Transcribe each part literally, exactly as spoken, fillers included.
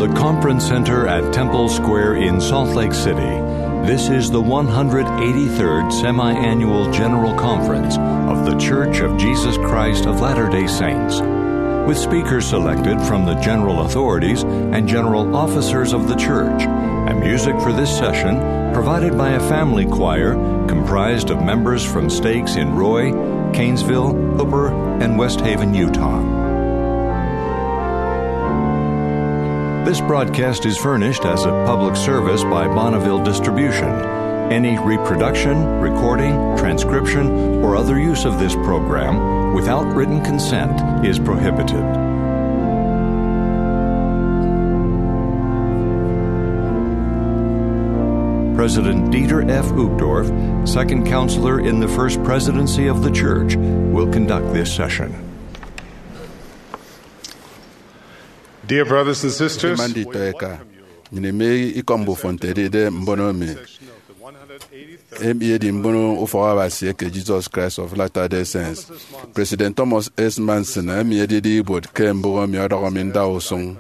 the Conference Center at Temple Square in Salt Lake City, this is the one hundred eighty-third Semi-Annual General Conference of The Church of Jesus Christ of Latter-day Saints, with speakers selected from the general authorities and general officers of the church, and music for this session provided by a family choir comprised of members from stakes in Roy, Canesville, Hooper, and West Haven, Utah. This broadcast is furnished as a public service by Bonneville Distribution. Any reproduction, recording, transcription, or other use of this program without written consent is prohibited. President Dieter F. Uchtdorf, second counselor in the First Presidency of the Church, will conduct this session. Dear brothers and sisters, Manditoeka, Nineme ikombo fonteride mbonomi. Emiedi mbono ufawabasi ke Jesus Christ of Latter-day Saints. President Thomas S. Manson emiedi di bod ke mbogo mi odogominda osong.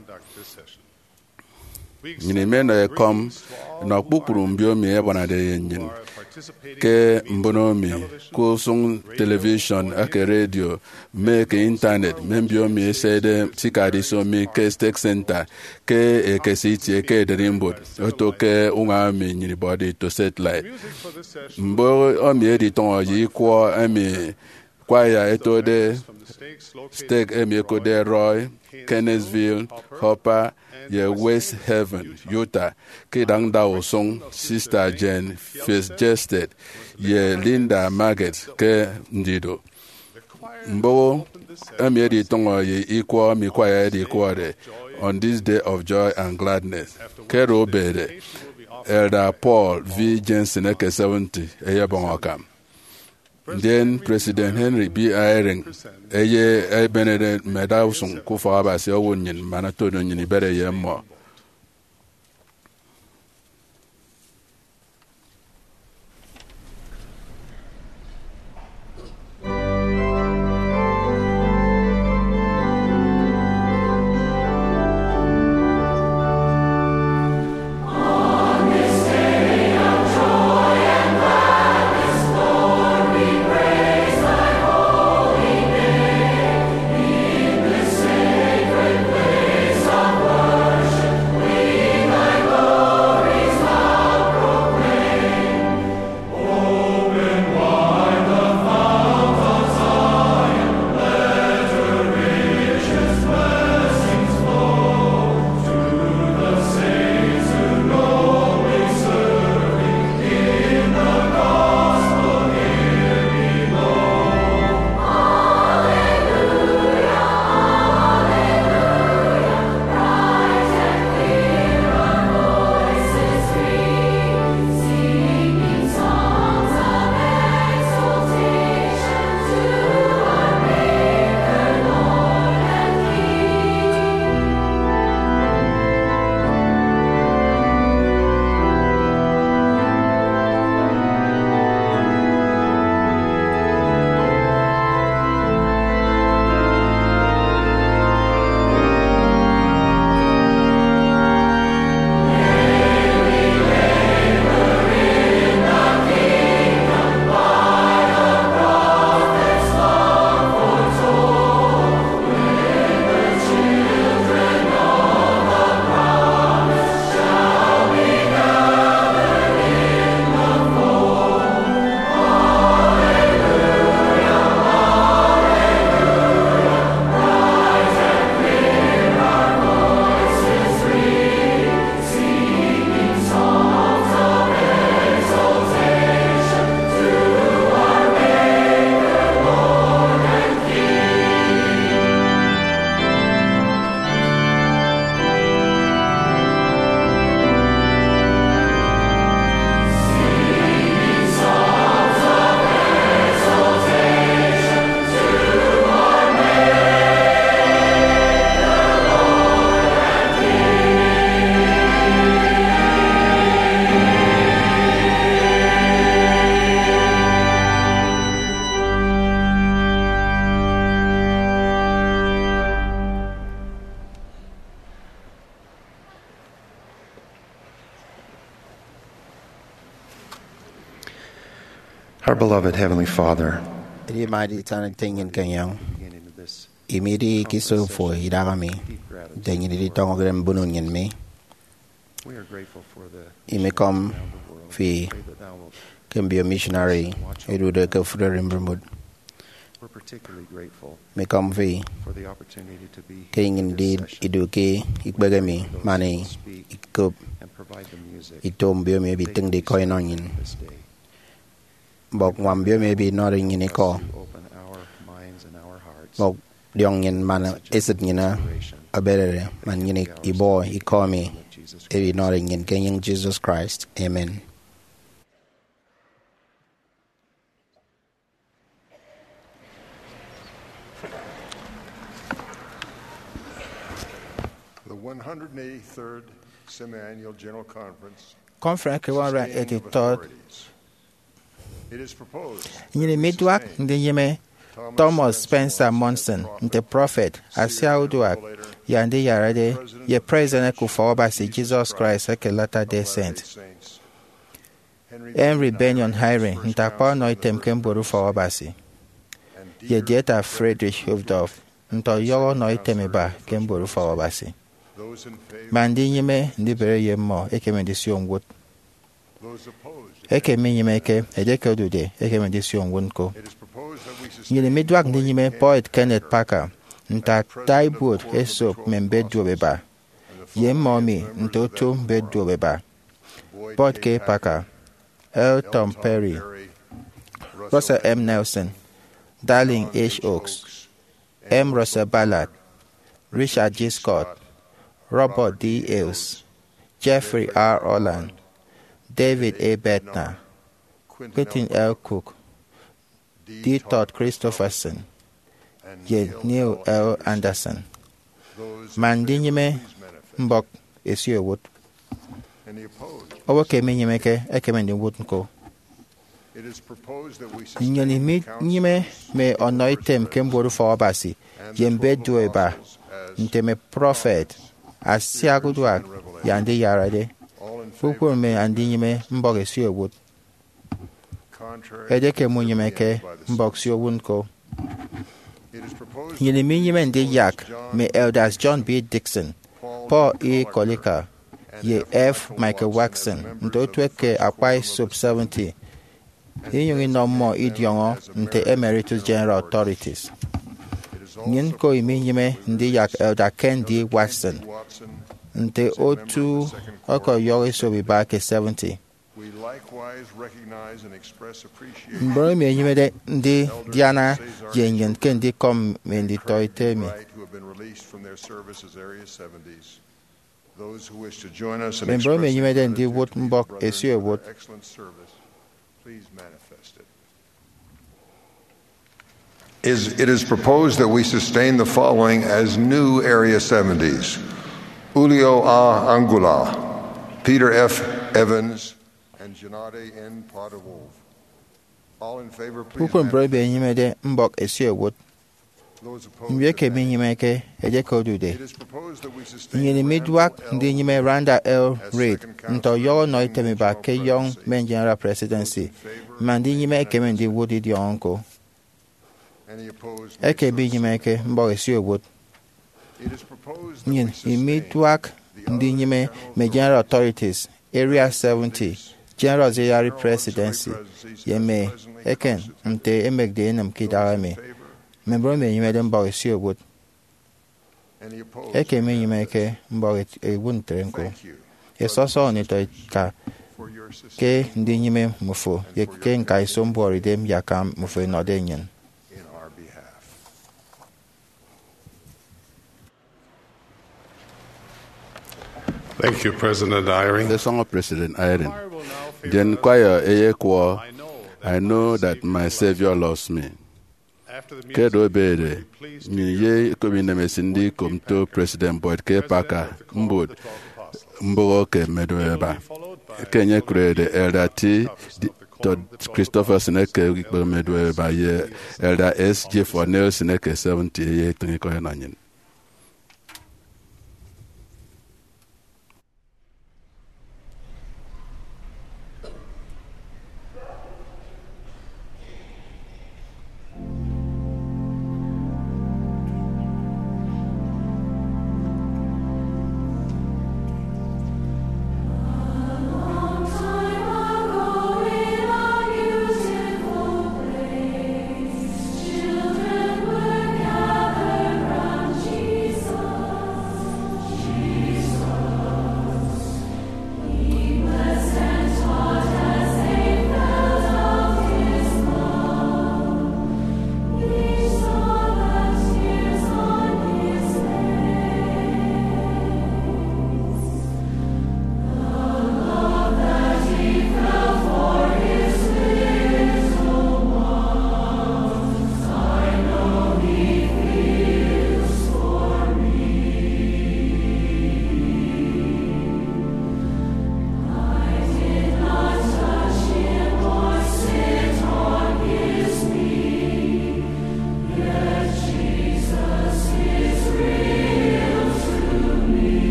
Nineme na ekom na kpukpuru mbio mi ebonade yenyin. Ke mbonomi ko song television ake radio me ke internet membio mi sede tikadi so mi ke stake center ke e ke city ke dreamboat oto ke unga mi nyiri body to satellite mbo o mi edi ton yi ko ami kwaya eto de stake emi ko de Roy, Canesville, Hopper, ye West Haven, Utah, ke dang da osong Sister Jane Fitzgerald, ye Linda Maggot ke ndido. Mbo emiedi tongo ye ikwa mi kwaya edi kwade on this day of joy and gladness. Ke robede Elder Paul V. Jensen eke seventy eye bongokam. Then President Henry B. Eyring eye e Benedict Medawson kufa abasi owunyin manatono nyini bere yemmo. Worship Our beloved Heavenly Father, Iri mighty eternal thing in Kenyang. beginning of this Imiri kiso fo idagami. deep gratitude, Dengi di tongo grem bunun yen mi. we are grateful for the Ime kom around the world. fi Pray that thou wilt- kembio missionary. Iru de ke fudar imbermud. We're particularly grateful Me kom fi for the opportunity to be ke here ingin in di this session iduki ikbagami mani ikup and provide the music itom bio me bi ting di koy non yin. this day. Bok wam bio me bi noring yin ko. To open our minds and our hearts Bok diong yin man isit ngina abere man yin ibo ikomi. of Jesus Ebi noring yin kenyang Jesus Christ. Amen. The one hundred eighty-third Semi-Annual General Conference Conference ke one hundred Sustaining of eighty-third Authorities. It is proposed nyini midwak ndi yime Thomas Spencer Monson nte prophet asia udwak ya ndi yarade ye president kufa obasi Jesus Christ eke Latter Day Saint Henry Benyon Hiring ntakpa no item kemboru fa obasi ye dieta Friedrich Hofdorf nto yogo no item ba kemboru fa obasi those in favor, mandi nyime ndi bere ye mo eke mendisi onwot those opposed. eke mi nyime eke ejeke odude eke mendisi onwonko It is proposed that we sustain nyini midwak ndi nyime poet Kenneth Parker nta Tywood esop membe duobeba ye momi nta otu mbe duobeba Boyd Boyd K. K. Parker L. Tom Perry Russell M. Nelson Darling H. Oaks M. Russell Ballard Richard G. Scott Robert D. Ailes Jeffrey R. Orland David A. Bettner Quentin L. Cook D. Todd Christopherson ye Neil L. Anderson mandi nyime mbok esi owot Any opposed? owo keme nyime ke ekeme ndi wot nko It is proposed that we sustain nyoni mi councils nyime me ono item kemboru fa obasi ye mbe dueba nteme prophet asiagudwak yandi yarade all in favor, pupur me andi nyime mbok esi owot contrary. edeke mu nyime ke mbok si owun ko It is proposed nyini mi nyime ndi yak me elders John B. Dixon Paul E. Kolika ye F. Michael Waxon nte otu eke akwai sub seventy inyungi no mo idiongo nte Emeritus General Authorities nyin ko imi nyime ndi yak Elder Ken D. Watson Watson. nte otu oko yori sobi ba ke seventy We likewise recognize and express appreciation mboro mi nyime de ndi Diana yenyen ken di kom me ndi toite mi right who have been released from their service as Area seventies. Those who wish to join us in Membro me expressing nyime de ndi gratitude wot to these mbok brothers esi e for wot their excellent service, please manifest it. Is, it is proposed that we sustain the following as new Area seventies. Julio A. Angula, Peter F. Evans, and Janade N. Potter-Wolf. All in favor, please pupu mboro manifest. be nyime de mbok esi e wot Those opposed, mbie ke mi abstain. nyime ke ejeke odude It is proposed that we sustain nyini midwak Randall L. ndi nyime Randa L. as Reid second counselor nto yogo in no the itemi ba General ke young Presidency. men general presidency ma ndi nyime ekeme ndi wodi di onko Any opposed, may eke so bi nyime ke mbok esi owot It is proposed that nyin we sustain imidwak ndi nyime me general authorities area seventy general auxiliary presidency yeme eken nte emegde enam kidara me membro me nyime de mbok esi owot Any opposed? eke mi nyime ke mbok ewu ntere nko Thank you esoso ni to ka for your assistance ke ndị nyime mufo ye ke nka iso mbori dem ya ka mufo inode nyen in our behalf. Thank you, President Eyring. The song of President Irene. Then choir eye kwa, I know that my Savior loves me. Kedo bere, mi ye komine mesindi komto President Boyd K. Parker, mbod, mbogo ke medoeba. Kenye krede Elder T. Todd Christopherson eke medoeba ye Elder S. J. Fornell sineke seventy ye tungi koye nanyin.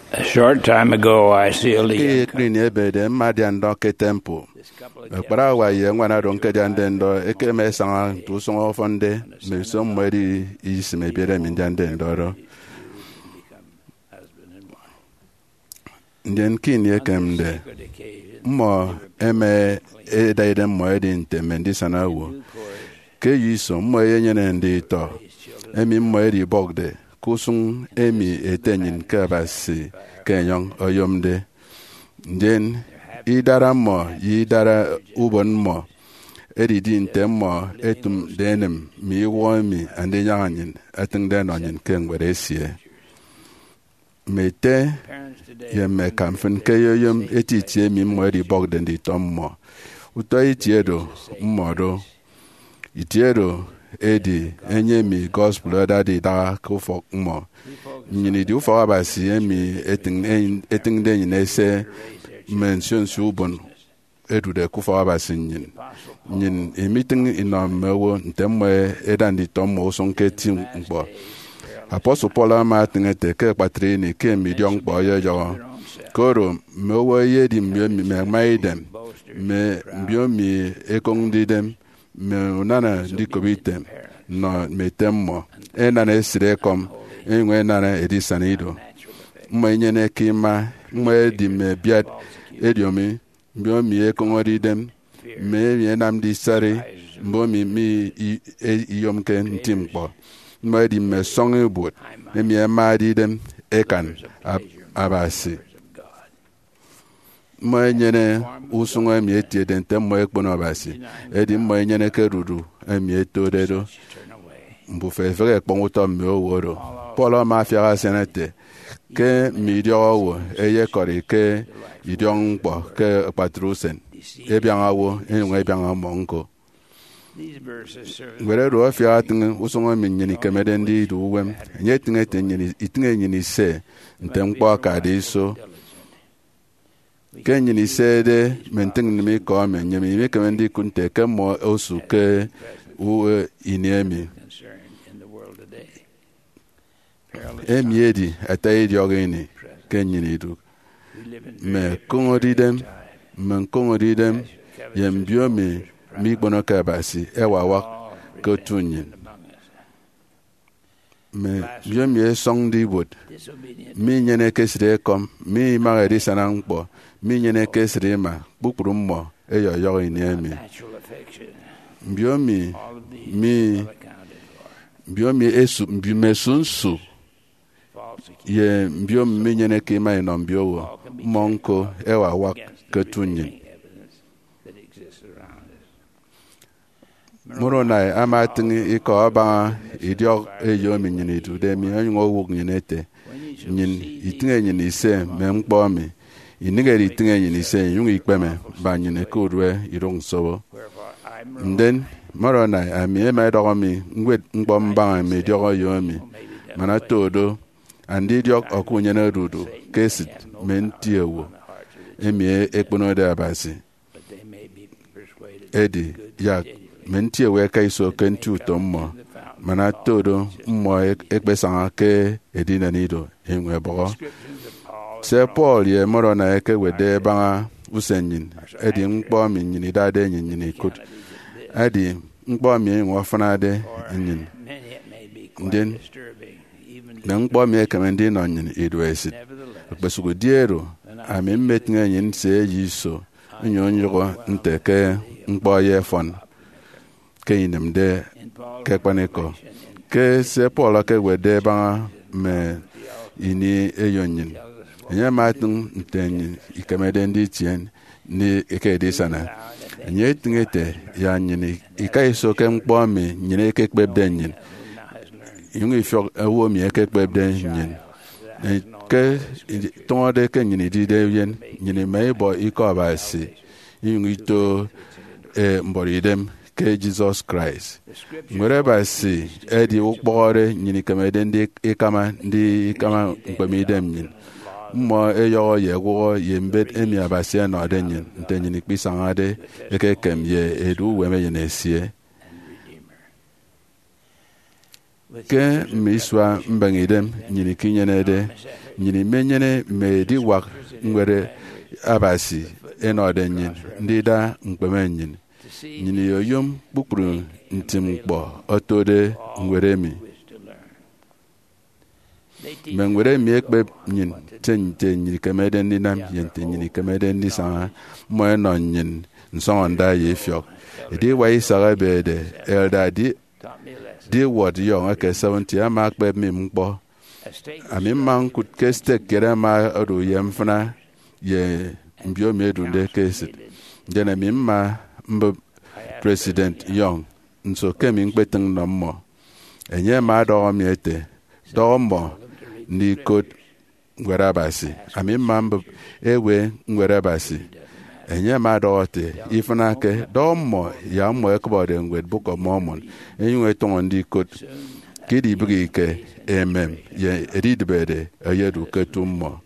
A short time ago, I sealed ke the ekri ni ebe de mma dia ndo ke temple ekpara wa ye ngwana do nke dia nde ndo eke me sanga tu songo fonde me so mwedi isi me biere mi dia nde ndo ro ndien kin ye kemde mo eme e daide mo edi nte mendi sana wo ke yiso mo ye nyene ndi to emi mo edi bogde kusung emi etenyin ke basi kenyong oyomde ndien idara mo yidara ubon mo edi di nte mo etum denem mi wo mi ande nyanyin atung den onyin ke ngwere sie mete ye me kamfen ke yoyom etitie mi mo edi bogde ndi tom mo uto itiedo mmodo itiedo edi enye mi gospel oda di da ko fok mo nyini di ufo abasi emi eting eting de nyine se mention su bon edu de ko fo abasi nyin nyin emiting inom mewo ntemwe edan di tom mo son ke tim ngbo apostle paul ama tingete ke patri ni ke mi diong bo yo yo koro mewo ye di mi me maiden me mbio mi ekong di dem me unana di kobitem no metemmo enana esire kom enwe nana edisanido mma nyene kima mma di me biat ediomi mbio mi ekong di dem me mi nam di sare mbo mi mi iyom ken ntimpo mma di me songe bot me mi ma di dem ekan abasi mma nyene usunga mi etie den temmo ekpono abasi edi mma nyene ke ruru emi etodedo mbu fefere ekpon uto mi oworo polo ma fiara senete ke mi diowo eye kori ke idiong po ke patrusen ebian awo enwe ebian amonko ngwere ro fiara tin usunga mi nyini kemede ndi duwem nye tinge nyini itinge nyini se ntempo ka de so ke nyini se de menting ni mi ko me nyimi mi kemendi kunte ke mo osu ke u iniemi emiedi ataidi ogini ke nyini du me kongodidem me kongodidem yem biomi mi gbono ka basi ewa wa ko tunyin me biomi e song di wood mi nyene kesire kom mi magari sanangpo mi nyene kesire ma bukuru mo eyo yo iniemi biomi mi biomi esu mbime sunsu ye mbiomi mi nyene kima ino mbiowo monko ewa wa ketunyi muro na amatingi iko aba idio eyo mi nyini du de mi onyo wuk nyinete nyin itinge nyini ise me mkpo mi inigeri itinge nyini ise yung ikpeme ba nyine kodwe irong sobo nden muro na ami ema dogo mi ngwet mkpo mba mi diogo yo mi mana todo andi diok okunye na rudu kesit mentiewo emi ekpono de abasi edi ya mentiewo kai so kentu tommo mana todo mo ekpesanga ke edina nido enwe bogo se paul ye moro na eke wede banga usenyin edi mkpo mi nyini dade nyini kut edi mkpo mi enwe fanade nyin nden na mkpo mi ekemendi no nyin edwesit okpesugo diero ami mmetinga nyin se yiso nyo nyogo nteke mkpo ye fon ke inemde ke kpaneko ke se paul ke wede banga me ini eyonyin enye matun ntenyin ikemede ndi tien ni ekede sana enye tingete ya nyini ikaiso ke mkpo mi nyine ke kpebde nyin yung ifyo ewo mi ke kpebde nyin ke tonde ke nyini di de yen nyini meibo iko abasi yung ito e mboridem ke Jesus Christ ngore basi edi ukbore nyini kemede ndi ikama ndi ikama mkpemidem nyin mo eyo ye go ye mbet emi abasi na odenyin ntenyin ikpisangade ekekem ye edu weme ye nesie ke miswa mbangidem nyini kinyenede nyini menyene medi wak ngwere abasi enode nyin ndida nkpemenyin nyini yoyom kpukpuru ntimkpo otode ngwere mi me ngwere mi ekpe nyin tenite nyini kemede ndinam yente nyini kemede ndisa mo no nyin nsonda yefiok edi wai sarabe elda di di word yong ke seventy ama kpe mi mkpo ami man kut keste kere ma odu yemfna ye mbio medu de kesit jena mi ma mb president yong nso kemi nkpeteng no mo enye ma do mi ete do mo ni kod ngwerabasi ami ma mb ewe ngwerabasi enye ma do te ifna ke do mo ya mo ekbode ngwed book of Mormon enwe ton ndi kod kidi bigi ke emem ye edidbede ayedu ketummo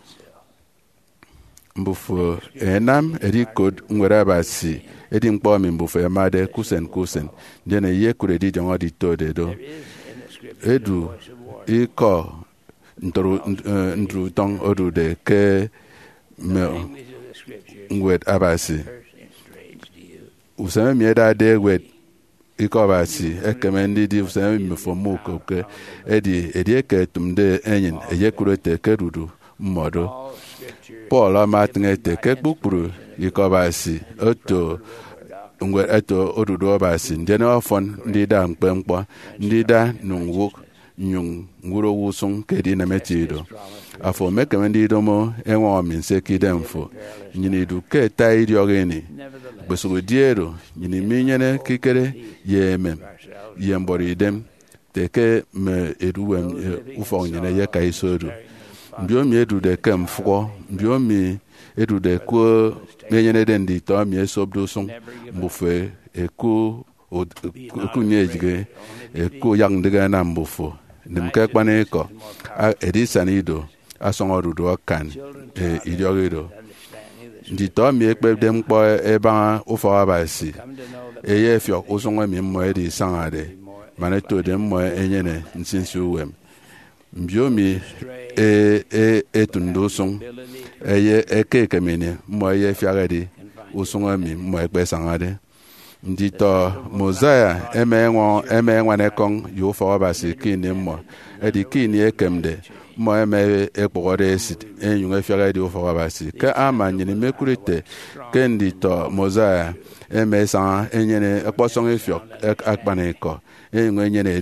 mbufu enam edikod ngwerabasi edi mkpo mi mbufu emade kusen kusen jene ye kuredi jongo di tode do edu iko ntru ntru tong odu de ke me ngwed abasi useme mieda de wed ikobasi ekemendi di useme mfomu koke edi edi eke tumde enyin eyekurete kerudu mmodo Paul amatngete kekpukpuru ikobasi oto ngwe eto odudu obasi ndene ofon ndida mkpemkpo ndida nungwuk nyung nguro wusung kedi na metido afo mekemendi domo enwe ominse kidemfo nyini du ke taidi ogeni besugo diero nyini minyene kikere yemem yemboridem teke me eduwem ufo nyene ye kaisodu mbiomi edu de kemfo mbiomi edu de ko menyene dendi to mi esobdo sung mbufe eku eku nyejige eku yang diga na mbufo ndimke kpane ko edisanido asongorudo kan e idiogido ndi to mi ekpe dem kpo eba ufo abasi eye fio usongo mi mo edi sangade mane to dem mo enyene nsinsu wem mbiomi e e etundo song eye ekeke mene mo eye fiagadi usongo mi mo ekpe sangade ndi to Mosiah emenwo emenwa ne kong yo fo abasi kini mo edi kini ekemde mo eme ekpogore esit enyun efiagadi fo abasi ka amanyini mekurite kendi to Mosiah eme san enyene ekposong efiok akpaneko enyun enyene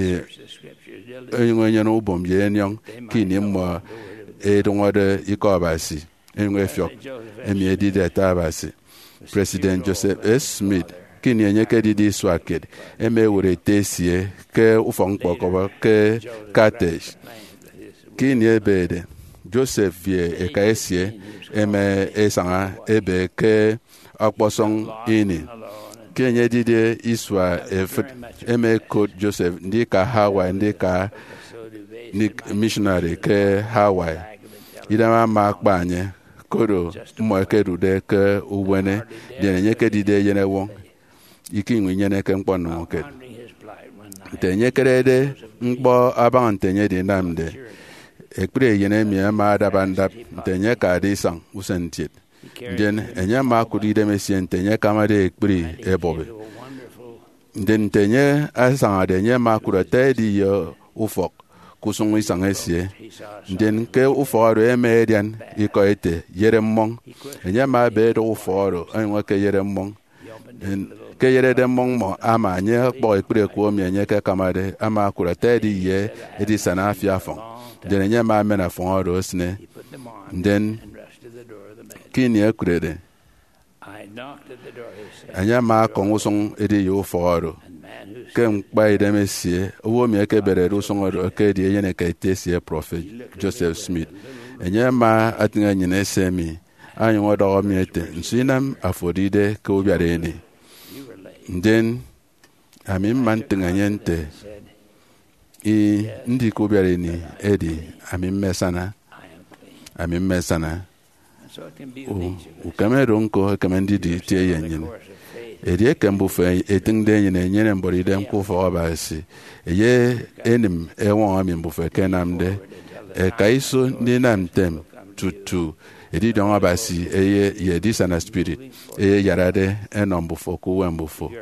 enyun enyene ubom ye nyong kini mo edongode ikobasi enyun efiok emi edide tabasi President Joseph S. Smith kini enyeke didi swaked eme wure tesie ke ufongpokoba ke Carthage kini ebede Joseph vie ekaesie eme esanga ebe ke akposong ini kenye didi iswa efet eme code Joseph ndika Hawaii ndika missionary ke Hawaii idama makbanye kodo mo kerude ke uwene de nyeke didi yene won iki nwe nyene ke mkpo no ke tenye kerede mkpo aban tenye de namde ekpre yene mi ma dabanda tenye ka de sang usentit den enya ma kudi de mesien tenye kamade ekpre ebobe den tenye asanga de nye ma kurate di yo ufok kusung isang esie den ke uforo emedian ikoete yeremmong enya ma be do uforo enwa ke yeremmong ke yere de mong mo ama nye bo ekure ko mi nye ke kamade ama kura tedi ye edi sana afia fon de nye ma mena fon ro sne den kini ekure de anya ma ko ngusong edi yo foro ke mpa ide mesie owo mi ke bere ro song ro ke di ye ne ke tesie prophet Joseph Smith anya ma atinga nyine semi anyo odo mi ete nsinam afodide ke obiare ni den ami mantenga nyente i ndi ko biare ni edi ami mesana ami mesana o o kamero nko kamandi di tie yenyin edi ekembu fe etingde nyine nyene mbori dem ko fo abasi eye enim ewon ami mbu fe kenamde e ka iso ndị nam tem tutu edi dɔn abasi eye ye disana spirit eye yarade eno mbufo kuwe mbufo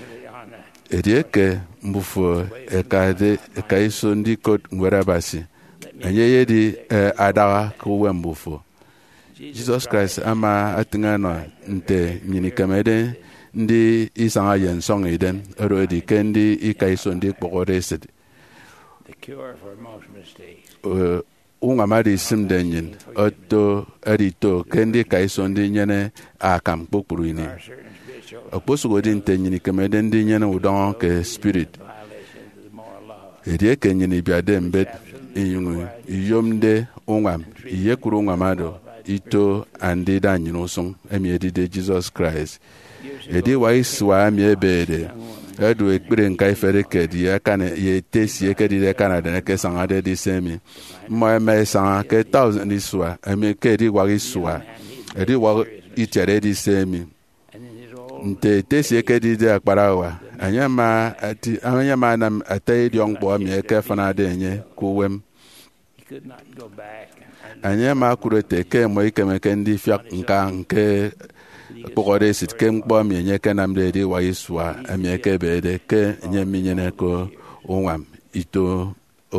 edi eke mbufo eka de eka iso ndị kot ngwere abasi enye ye di eh, adaga kuwe mbufo Jesus Christ ama atinga no nte nyini kamede ndị isanga yen song eden ero edi kendi ika iso ndị kpokore sit the cure for most mistakes. uh, unga mari sim denyin oto edito kendi ka iso ndị nyene akam kpokpuru ini Our certain spiritual okposugo di nte nyini kamede ndị nyene udon ke spirit violations of the moral law. edi eke nyini biade mbet inyungu iyomde ungam iye kuru unga mado ito andi da nyinu sung emi edide Jesus Christ edi wa iswa ami ebede edu ekpere nka ifere kedi ya kana ye tesi ekedi de kana de ke sanga de di semi mo eme sanga ke thousand iswa emi kedi wa iswa edi wa itere di semi And in his old, nte tesi ekedi de akparawa anyama ati anyama na atai di ongbo mi eke fana de nye kuwem he could not go back and anyama kurete ke mo ikemeke ndi fiak nka nke kpokore sit ke mkpo mi enye ke nam de di wa iswa emi eke bede ke nye mi nyene ko onwam ito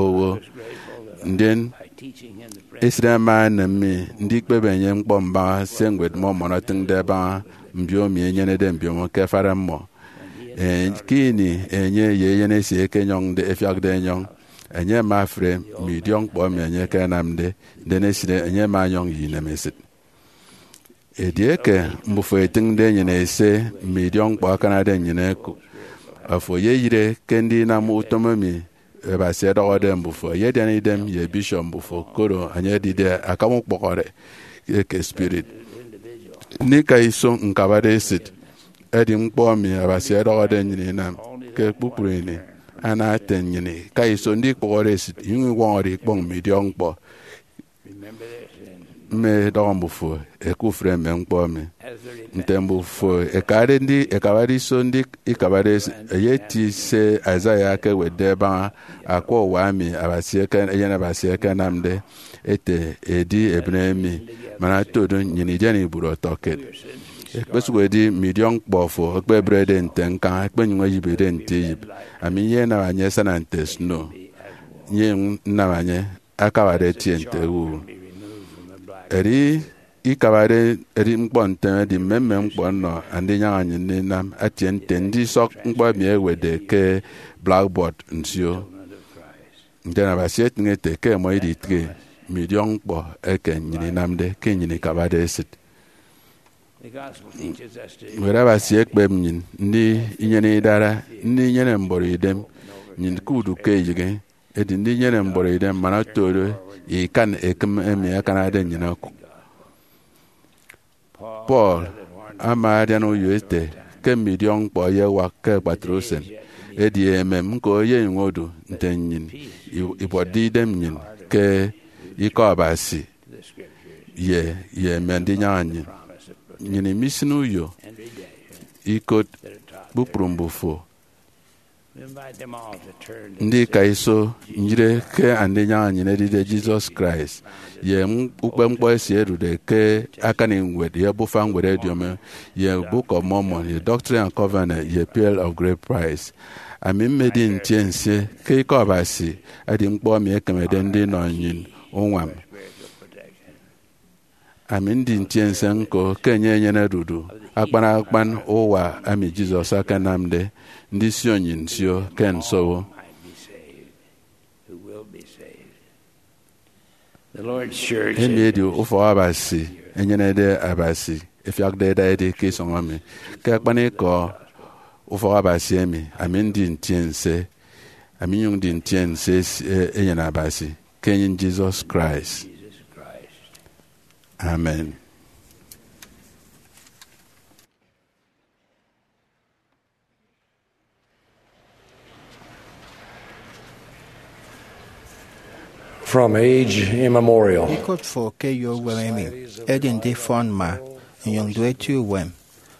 owonden by teaching him the principles esrema na mi ndi kpebe nye mkpo mba sengwet mo monoting de ba mbio mi enye de mbio mo ke fara mo e kini enye ye yene si eke nyong de efiak de nyong enye ma fre mi diong kpo mi enye ke nam de de ne sire enye ma nyong yi na mesit edieke mbufo eting de nyine ese million kpa kana de nyine ku afo ye yire kendi na mu utomomi e ba se do de mbufo ye de ni dem ye bishop mbufo koro anya di de akamu kpokore ke spirit ni ka iso nkabade sit edi mkpo mi aba se do de nyine na ke kpukuru ni ana ten nyine ka iso ndi kpokore sit yinwi wori kpong million kpo remember this me do mbufo e ku fre me mkpo mi as the ntembu fo ekare ndi ekabari so ndi ikabari yeti se Isaiah ke wedeba akwa wami abasie kan eyena basie kan namde ete edi ebnemi mana todo nyini jeni buro toket ekpesu wedi million kpofo ekpe brede ntenka ekpe nywa yibede nteyib ami ye na anye sana ntesno nye na anye akabare tiente wu eri ikabare eri mkpọ nteme di mmemme mkpọ nọ ndị nya anyị nnenam atie nte ndị sok mkpọ mi ewede ke blackboard nsio nte na basi etinge te ke mo idi tre million mkpọ eke nyini namde ke nyini kabade esit the gospel teaches us to were basi ekpe m nyin ndị inyene idara ndị nyene mboro idem nyin kudu ke yige edi ndị nyene mboro idem mana toro ikan ekem emi akana de nyina ku Paul ama adianu yoete ke million kpo ye wa ke patrosen edi emem ko ye ngodu ntenyin ibodi dem nyin ke iko abasi the scriptures ye ye mendi nyanyi promise of nyini misinu yo and redemption iko that are taught. bupurumbufo We invite them all to turn to ndị ka iso njire ke andi nyanyi ne dide Jesus Christ ye ukpe mkpo esi erude ke aka ni ngwed ye bufa ngwere diome ye Book of Mormon ye Doctrine and Covenant ye Pearl of Great Price ami mmedi ntie nse ke ike ọbasi adi mkpo mi ekemede ndị nọ nyin ụnwam spiritual protection. ami ndị ntie nse nko kenye nyene dudu akpana akpan ụwa ami Jizọs aka namde ndị si onyin sio ken sowo Might be saved, who will be saved. The Lord's church emi edi ụfọ abasi enyene de abasi efiakde da edi ke songami ke akpana ko ụfọ abasi emi ami ndị ntie nse ami yung ndị ntie nse enyena abasi kenyin Jesus Christ. Jesus Christ. Amen. From age immemorial, Ikot fo ke yo wemi edin de fon ma nyong dwe tu wem.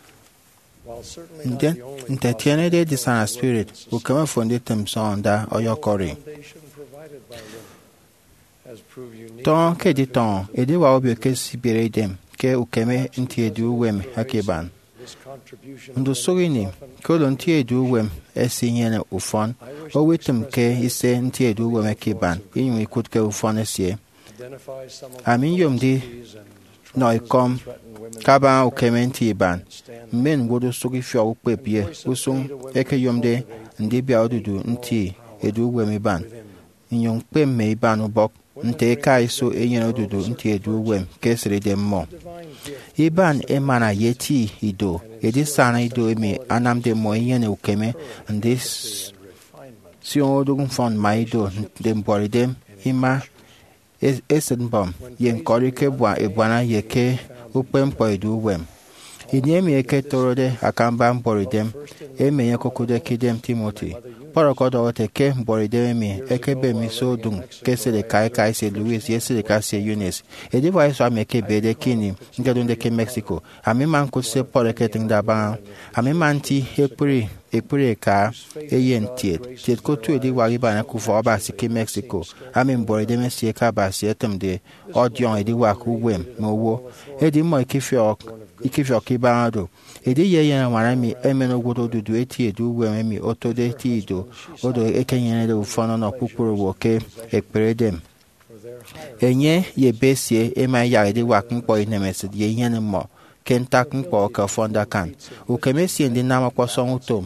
Then nte tiene de disana spirit u kama fonde tem sonda oyokori. Ton ke di ton edi wa obi ke sibere dem ke ukeme nti edu wem hakeban. Ndu sogini kolo nti edu wem esinyene ufon o witum ke ise nti edu wem hakeban inyu ikut ke ufon esie. Amin yom di noikom kaba ukeme nti iban men wodo sogi fio ukpepie usung eke yom de ndi bia odudu nti edu wem iban. Inyong pe me iban ubok nte ka iso enyen odudu nti edu wem kesere dem mo. Iban emana yeti ido edi sana ido emi anam de mo enyen ukeme ndi si odugun fon ma ido dem bori dem ima esenbom yen korike bwa ebwana yeke ukpempo edu wem. Inyemi eke torode akamba mbori dem eme ye kokude kidem Timothy. Porokodo ote ke mbori dem emi eke be mi so dung kesele kai kai se Louis yesele kai se Eunice. Edi wa iso ameke bede kini ngedunde ke Mexico. Ami man kuse poreke tingda ba. Ami man ti ekpuri ekpuri ka eyen tiet. Tiet kotu edi wa riba na kufa oba si ke Mexico. Ami mbori dem si ka ba si etemde odion edi wa ku wem mowo. Edi mo ikifio ikifio kibado. Edi ye yana wana mi emeno godo dudu eti edu wem mi otode ti ido odo ekenyene de ufono no pupuru woke ekpere dem. Enye ye besie ema ya edi wakmpo inemese ye yene mo kenta kmpo ka fonda kan. Ukemesi ndi nama kwa song utom.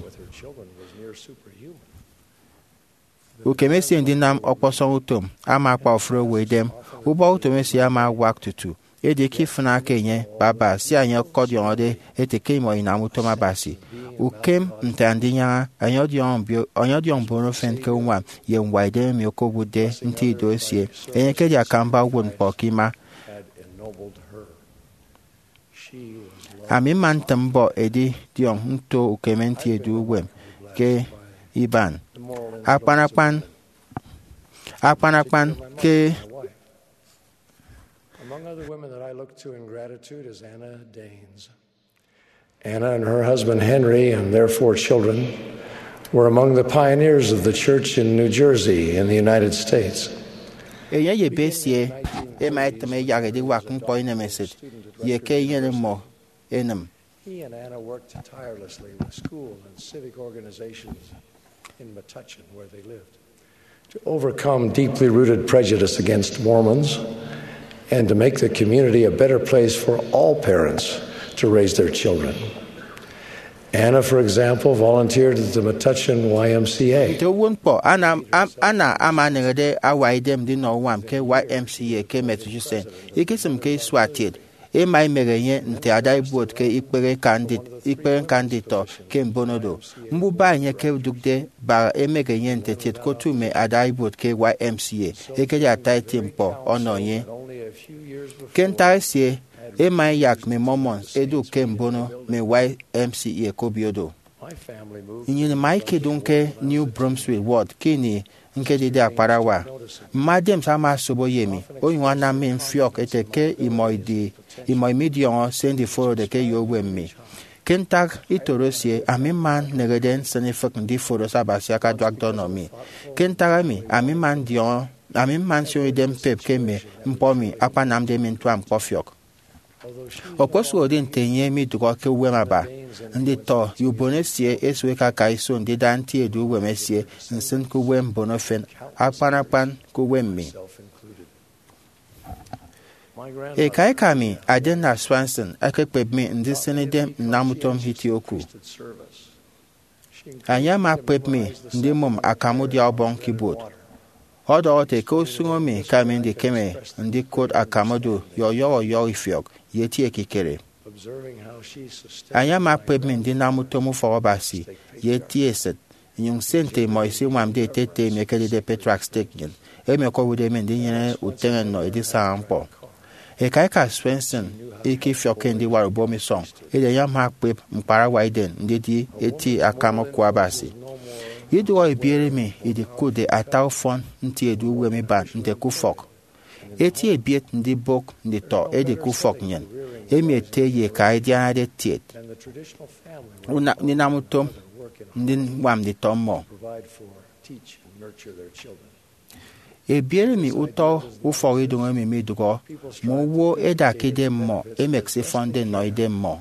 Ukemesi ndi nam okposong utom ama kwa ofro we dem. Uba utomesi ama wak tutu. Ede kifuna kenye baba si anya kodion ode ete kemo inamutoma basi. Ukem ntandinya anyodion bio anyodion bono fen ke unwa ye waide mi okobude nti dosie enye keja kamba won pokima. Ami mantambo edi dion nto ukementi edu wem ke iban. Akpanakpan akpanakpan ke. Among other women that I look to in gratitude is Anna Danes. Anna and her husband Henry and their four children were among the pioneers of the church in New Jersey in the United States. Eya ye besie e mai teme yage di wakun po ina message ye ke yen mo enum. He and Anna worked tirelessly with school and civic organizations in Metuchen where they lived to overcome deeply rooted prejudice against Mormons and to make the community a better place for all parents to raise their children. Anna, for example, volunteered at the Metuchen Y M C A. To one po ana ana amanede awai dem di no wam ke Y M C A ke Metuchen. Ikisem ke swated. E mai merenye nte adai boat ke ikpere candid ikpere candidate ke mbonodo. Mbu ba nye ke dugde ba e merenye nte tet kotu me adai boat ke Y M C A. E ke ja tai tempo ono ye. Kenta sie e mai yak me momons edu ke mbono me Y M C A kobiodo. Inyi mai ke dunke New Brunswick ward kini nke dide akparawa. Madem sama sobo yemi. Oyin wana me mfiok ete ke imoidi imo medion send the foro de ke yo wemme. Kentak itorosie amiman negeden senefak ndi foro sabasia ka dwagdono mi. Kentara mi amiman dion amiman sio dem pep keme mpomi apa nam de mentwa mpofiok. Okwosu odin tenye mi dugo ke wemaba ndi to yubonesie eswe ka kaiso ndi danti edu wemesie nsin ku wem bonofen apanapan ku wemme. E kai kami Adena Swanson akekpeb mi ndi senedem namutom hitioku. Anya ma pep mi ndi mum akamudi albon keyboard. Odo ote ko sungo mi kami ndi keme ndi kod akamodo yo yo yo ifiok yeti ekikere. Anya ma pep mi ndi namutomu forobasi yeti eset. Yung sente moisi wamde tete mekeli de Petrax Stekjen. Eme ko wude mi ndi nyene utenen no edisa ampo. E kaika Swenson eki fiokendi warubomi song ede yam ha pep mpara waiden ndidi eti akamo kwabasi yido ebiere mi ide kude ataw fon nti edu wemi ban nte kufok eti ebiet ndi bok ndi to ede kufok nyen emi ete ye ka idiana de tiet una ni namutom ndi wam di tomo ebiere mi ụtọ ụfọdụ idonwe mi mi dugo ma wo eda kide mo emeksi fonde no ide mo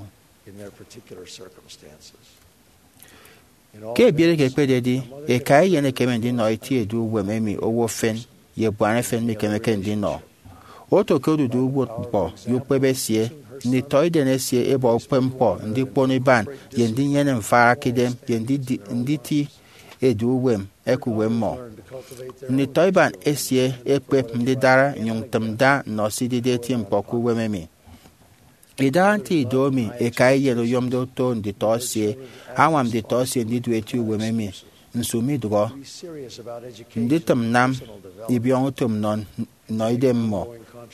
ke ebiere ke pede di e kai yene kemen di no iti edu we memi owo fen ye buane fen mi kemeke ndi no oto ke odudu ugbo mpo yo pebe sie ni toide ne sie ebo pempo ndi poni ban ye ndi yene mfara kidem ye ndi ndi ti edu wem ekuwe mo ni toiban esie ekpep ndi dara nyungtamda no sidide ti mpoku wememi idanti domi ekai yelo yomdo to ndi tosie awam ndi tosie ndi dueti wememi nsumi dugo ndi tamnam ibion tum non noidem mo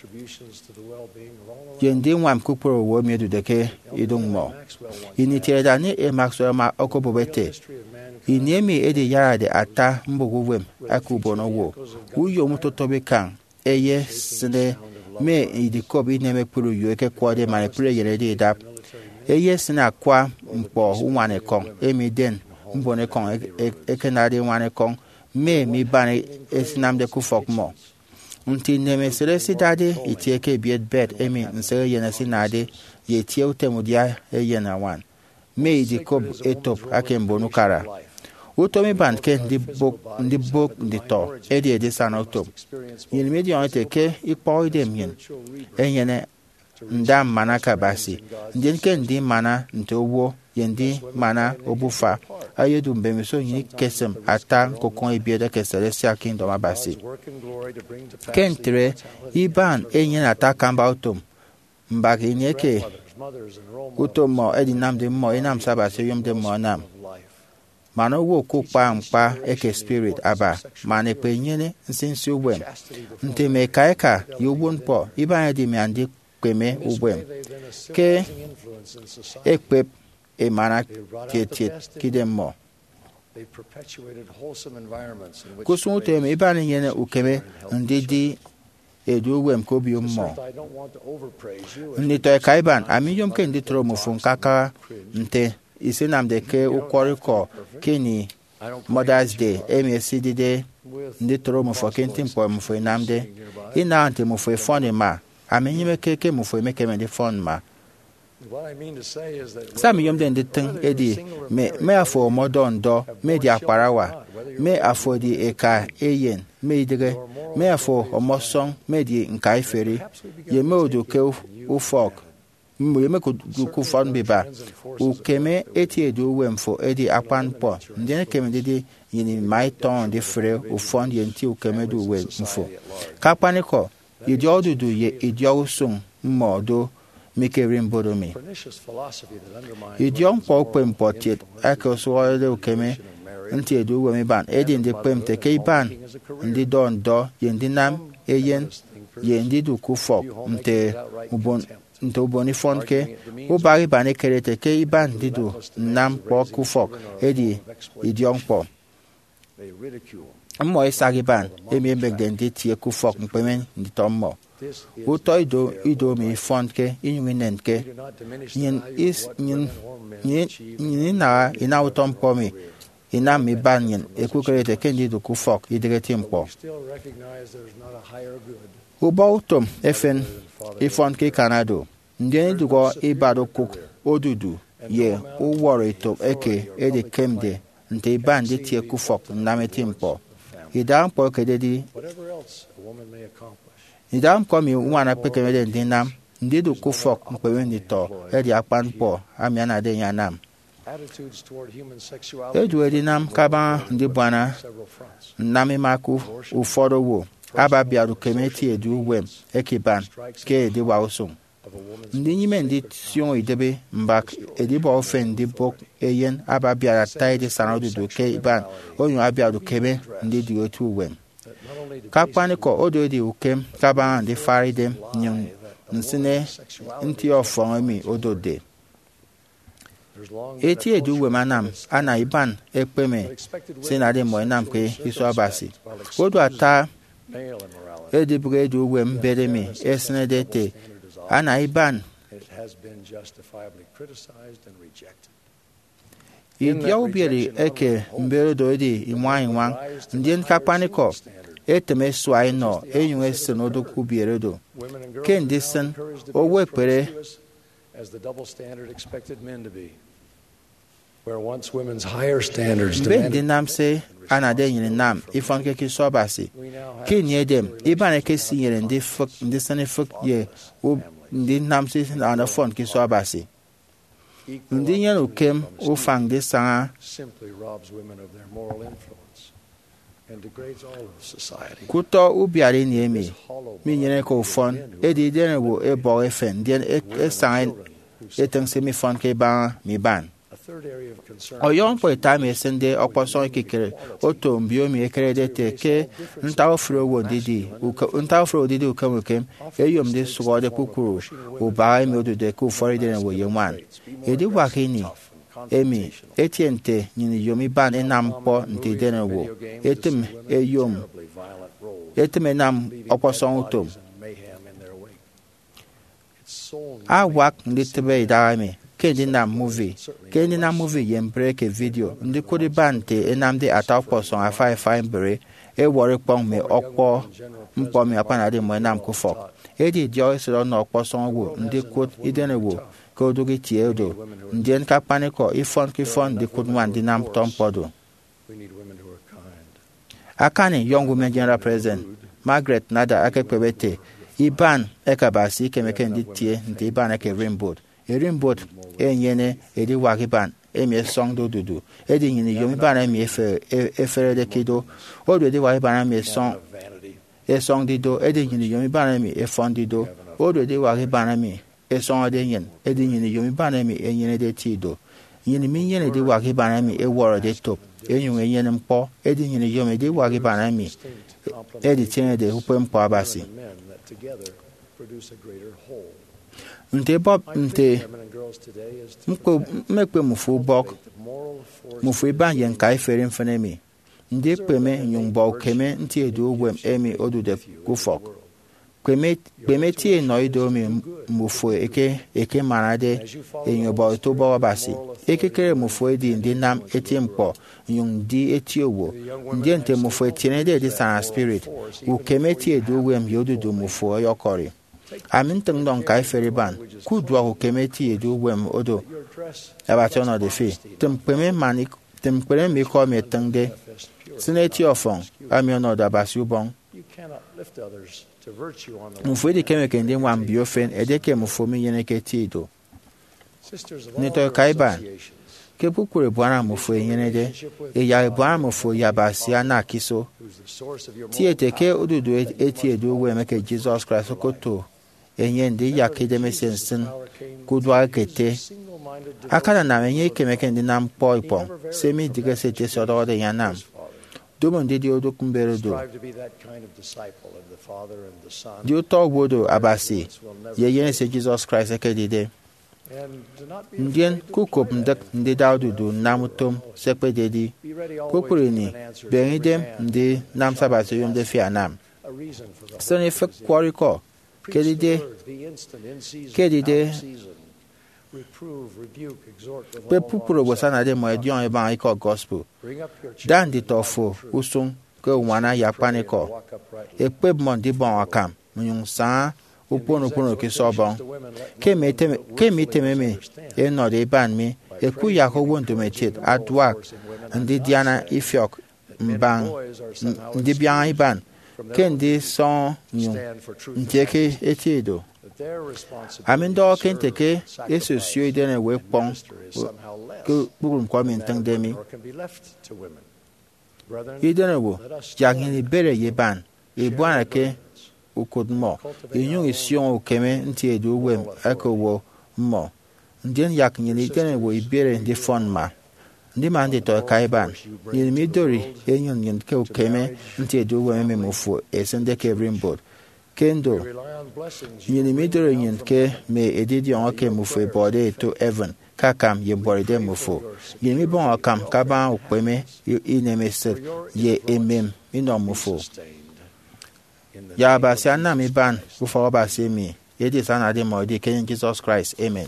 yendi nwam kupuro wo mi dudeke idung mo initiada ni e maxwell ma okobobete inemi ede yara de ata mbogwem akubono wo uyo mutotobe kan eye sine me idikobi neme puru yo eke kwade mane pure yere de dap eye sina kwa mpo unwane kon emi den mbone kon eke na de wane kon me mi bane esinam de kufok mo unti neme seresi dade itieke biet bed emi nsere yene sinade ye tie utemudia eye na wan me idikob etop ake mbonu kara utomi band ke ndi bok ndi bok ndi to edi edi sanoto yin medion teke ipo idem yin enyene nda mana kabasi ndin ke ndi mana ntowo yendi mana obufa ayedu mbemiso yin kesem ata kokon ebieda kesere sia kingdom abasi kentre iban enyen ata kamba utom mbagi nyeke utomo edi namde mo inam sabase yomde mo nam mano wo ko pa mpa eke spirit aba mane pe nyene nsinsi ubwem nte me kaeka yobon po iba di mi andi kweme ubwem ke ekpe e mana tietie kidemo kusun te me iba nyene ukeme ndidi edu wem ko bi mo ni to kaiban ami yom ke ndi tro mo fun kaka nte isenam de ke ukoriko kini Mother's Day emsd de ndi toro mo fokentin po mo fo namde ina ante mo fo fon ma amenyime keke mo fo meke me de fon ma sami yom de ndi tin edi me me afo modon do me di aparawa me afo di eka eyen me idege me afo omoson me di nkai feri ye me odo ke ufok mwe me ku fon biba u keme eti edu wemfo edi apan po ndene keme didi yini mai ton de fre u fon yenti u keme du wemfo kapaniko idi odudu ye idi osun modo mikerin bodomi idi on po pempotit akoso ode u keme nti edu wemi ban edi ndi pemte ke ban ndi don do yendi nam eyen yendi du ku fo mte ubon nto boni fonke o bari bane kerete ke iban didu nam po kufok edi idion po mo isagi ban emi begden di tie kufok mpemen ndi tommo o to ido ido mi fonke inyunen ke yin is yin yin na ina utom po mi ina mi ban yin ekukerete ke ndi du kufok idireti mpo ubo utom efen ifon ke Canado ndeni dugo ibado kuk odudu ye uworo ito eke ede kemde nte bandi tie kufok nameti mpo idam po kededi idam ko mi wana pekemede ndinam ndidu kufok mpewe nito edi akpan po amiana de yanam edu edinam kaba ndi bwana nami maku ufodo wo aba biaru kemeti edu wem ekiban ke edi wa usung ndi nyime ndi sion idebe mbak edi bo ofen ndi bok eyen aba biara taide sanodu do ke ban onyo abiaru keme ndi di otu wem kapani ko odo di ukem kaba ndi faridem nyum nsine nti ofon mi odode eti edu wem anam ana iban ekpeme sinade mo enam ke iso abasi odo ata edi bugedu wem beremi esnedete ana iban idia ubieri eke mbere do di imwa imwa ndien kapaniko eteme swai no enywe senodo kubieredo ken disen owe pere as the double standard expected men to be. Where once women's higher standards mgbe ndị demanded nam se anade nyere nam ifon ke kiso basi ken yedem ibane ke si nyere ndị fuk ndị sane fuk ye o ndị nam se ana fon kiso basi ndị nyere ukem ufang de sanga simply robs women of their moral influence and degrades all of society. kuto ubiare ni emi mi nyere ko fon edi dene wo e bo efen den e sanga eteng se mi fon ke ba mi ban A third area of concern oyon po time esende okposo ikekere oto mbio mi ekere de te ke nta ofro wo didi uka nta ofro didi uka ukem eyom de sugo de kukuru o ba mi odo de ku fori de wo yewan edi wa kini emi etiente nyini yomi ban enam po nte de na wo etem eyom violent roles etem enam okposo utom mayhem in their wake. It's soul a wak ndi tebe idame kendi na movie kendi na movie yem break a video ndi kodi bante enamde ata poson afai fine bere e wori pon me okpo mpo mi apana de mo enam ko fok e di joy so no poson wo ndi kod idene wo ko dogi tiedo ndi en ka paniko ifon ki fon di kod man di nam tom podo. we need women who are kind. Akani young women general president Margaret Nada akepebete iban ekabasi kemeke ndi tie ndi iban eke rainbow e rainbow enyene edi wagiban emi song do dudu edi nyini yomi bana mi efe efere de kido odo edi wagiban mi song e song dido edi nyini yomi bana mi e fond dido odo edi wagiban mi e song de nyen edi nyini yomi bana mi e nyene de tido nyini mi nyene edi wagiban mi e woro de top enyu nyene mpo edi nyini yomi edi wagiban mi edi tiene de hupe mpo abasi Men that together produce a greater whole. nte bob nte Women and girls today is to mkpo mmekpe mufu bok the moral force mufu ibanye nka ifere mfenemi ndị kpeme nyungbo keme nti edu ogwem emi odude kufok kpeme kpeme tie no idomi mufu eke eke marade enyobo to bo basi ekekere mufu edi ndị nam eti mkpo nyung di eti owo ndị nte mufu etine de di sana spirit u keme tie edu ogwem yodudu mufu yokori amin teng don kai feriban ku dua ko kemeti edu wem odo your dress abato no de fi tem peme mani tem pere mi ko me teng de sineti ofon ami no da basu bon you cannot lift others to virtue on the mu fo de keme kende wan biofen e de ke mu fo mi yene ke ti do sisters of ni all to their kai ban associations. ke bukure bwana mu fo yene de e ya bwana mu fo ya basia na kiso Who's the source of your ti moral eteke odudu eti edu wem ke Jesus Christ ko to enye ndi ya kedeme sensin kudwa kete single-minded akana na menye kemeke ndi nam poipo semi diga sete sodo de yanam domo ndi di odo kumbere do strive to be that kind of disciple of the Father and the Son. di oto wodo abasi ye yen se Jesus Christ ekedide And do not be ndien afraid to kukop employ ndak that. ndi daududu namutom sekpe dedi Be ready always kokuri to ni give an answer to benidem every man ndi nam sabasi yom de fianam a reason for the sone hope fek that is in kwariko Preach the kedide word, be instant in season, kedide out of season. Reprove, rebuke, exhort with pe all pupuro bosana de mo edion e ban iko gospel Bring up your children dan di in tofo the truth. usung ke wana ya Pray and paniko walk uprightly. ekpe mon di bon akam myung sa upono pono ki sobon To women, let ke no me one teme but ke mi willfully teme me misunderstand. e no de ban mi e ku ya ko wonto me tit adwa ndi diana ifiok mbang ndi bian iban ke ndi son nyung Stand for truth nteke etiedo that their responsibility amin do to kente ke serve, eso sio ide ne we pon minister is somehow less ke bugun kwa min than tang de mi or can be left to women. Brethren, ide ne wo jangini bere ye ban e bwana ke ukodmo inyung ision ukeme nti edu wem ekowo mo ndien yak nyini tene wo ibere ndi fon ma ndi ma ndi to kaiban ni mi dori enyon nyen ke ukeme nti edu wem me mofu esende ke rainbow kendo rely on blessings. nyini mi dori nyen ke me edidi on ke mofu bode to heaven kakam ye borde mofu nyini mi bon akam kaba ukeme ineme set ye emem ino mofu ya basi anam iban before basi mi yedi sana de mo di ken Jesus Christ amen.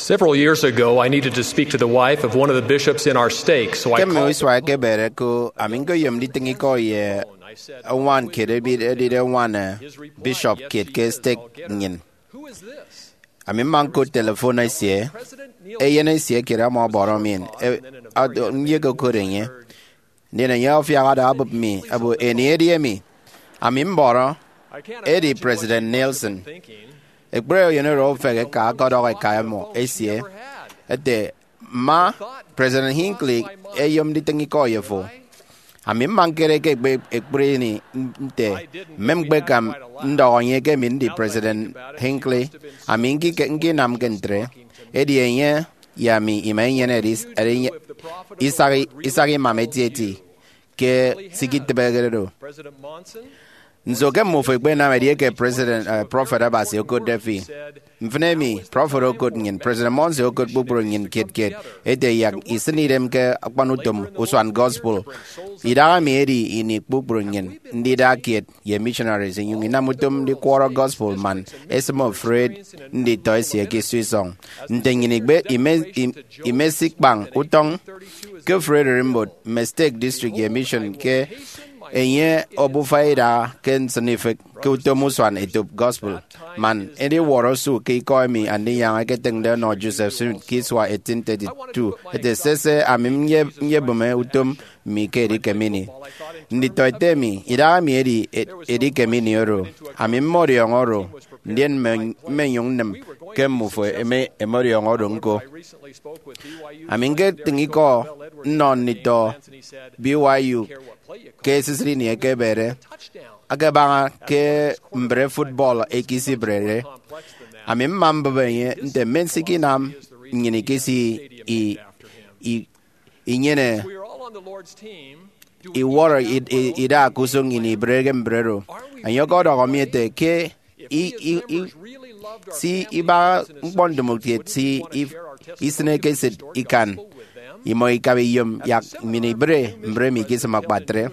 Several years ago, I needed to speak to the wife of one of the bishops in our stake, so I Ke me called uswa ke bere ko amin go yem ditingi ko ye one kid bi di de one bishop kid ke stek ngin. Who is this? Amin man ko telephone ai sie e ye ne sie kira mo boro min e ad nye go ko renye. Ni na ya fi aga da abu mi abu eni edi mi. Amin boro Eddie President Nelson. Ekbre ye ne ro fe ka ka do ka mo e sie. Ete ma President Hinckley e yom ditingi ko ye fo. Amin man kere ke be ekbre ni nte mem be kam ndo nye ke min di President Hinckley amin ki ke ngi nam kentre edi ye ya mi imen ne dis eri isari isari mametieti ke sigit begero President Monson. nzo ke mo fe gbe na me ke President uh, Prophet Abasi o god defi mfne mi Prophet o god ngin President Monson o god bubro ngin kid kid ede ya isni dem ke akpanutum uswan gospel ida mi edi ini bubro ngin ndi da kid ye missionaries in yungi namutum di kwara gospel man esmo afraid ndi toys ye ke suisong ndengini gbe imesik bang utong ke Fred Rimbot mistake district ye mission ke enye obufaida ken snifik ke utomuswan etup gospel man edi worosu ke ko mi andi yang ke tengde no Joseph Kiswa eighteen thirty-two ete sese amim ye ye bome utum mi ke di kemini ndi toite mi ida mi edi edi kemini oro amim mori oro ndien men yung nem ke mu fo eme emori oro nko aminge tingiko non nito B Y U ke sisri ni ke bere aga banga ke mbre football ekisi brere amim mambe ye nte mensiki nam ngini kisi i i inyene i water i da kusung ini brege mbrero anyo ko do miete ke i i si iba mbondo mukti si if isne ke sit ikan imo ikabe yum yak mini bre mbre mi kisama patre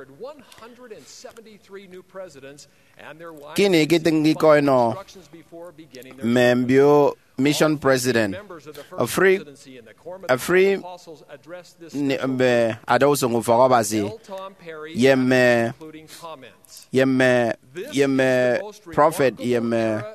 kini kitingi ko no membio mission president a free a free be adoso ngufaka basi yeme yeme yeme prophet yeme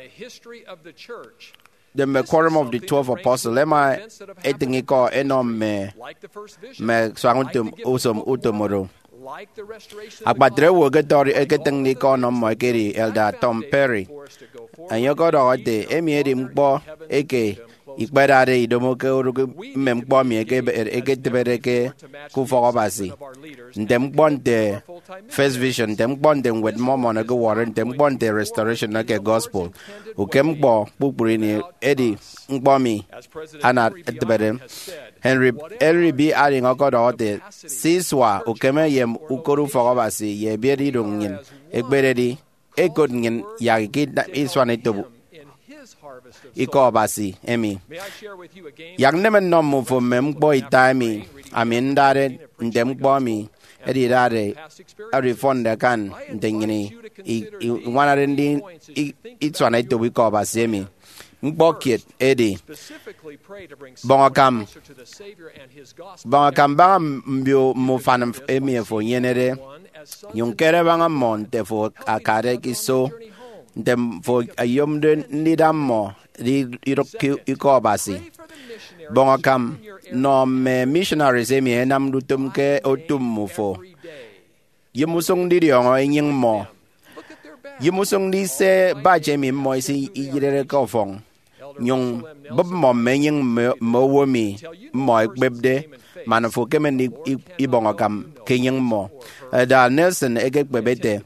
the me quorum of the twelve apostles lema etingi ko enom me me swangutum usum utumoro akpadre wo getori eketingi ko no mo keri elder Tom Perry anyo do de emi edi mpo eke ikbadare idomo ke orugo mempo mi eke eke tebere ke ku fogobasi ndem bonde first vision dem bonde with momo na go warren dem bonde restoration na ke gospel o kempo pupuri ni edi mpo mi ana tebere Henry Henry B ali ngokodo de siswa o keme yem ukoru fogobasi ye biedi dongin ekberedi ekod ngin yagi iswane to iko basi emi yang nemen no mo fo mem boy time amin dare ndem bomi edi dare ari fonda kan ndengini i wana rendi itswane to iko basi emi mbokit edi bongakam bongakam ba mbio mo fanam emi fo yenere yunkere banga monte fo akare kiso dem fo ayom de nidammo di irok iko basi bongakam no me missionaries emi enam dutum ke otum mo fo yemusong di yongo enying mo yemusong di se ba jemi mo isi ijire ko fong nyong bob mo menying mo womi mo gbebde manafo kemen i bongakam kenying mo da Nelson egebebete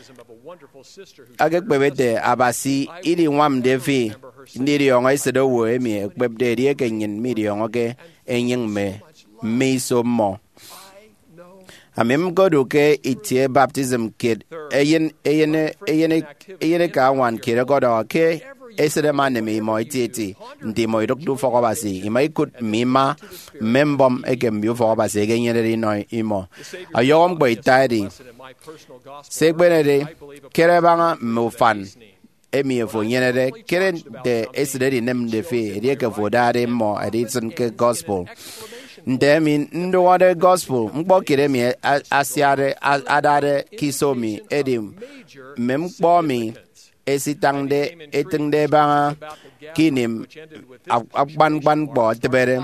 agebebete abasi ili wam defi ndiri yongo isedo wo emi egbebde ri ekenyin mi yongo ke enying me me so mo amem godo ke itie baptism kid eyen eyen eyen eyen ka wan kid godo ke esere mane mi mo itieti ndi mo dokdu fogobasi imai kut mima membom egem yu fogobasi genyere no imo ayom boy tadi segbere kerebanga mo fan emi fo nyene de keren de esde nem de fe de ke fo dare mo editsen ke gospel nde mi ndo wade gospel mkpo kire mi asiare adare kisomi edim mem kpo mi esitangde etengde ba kinim akban ban bo tebere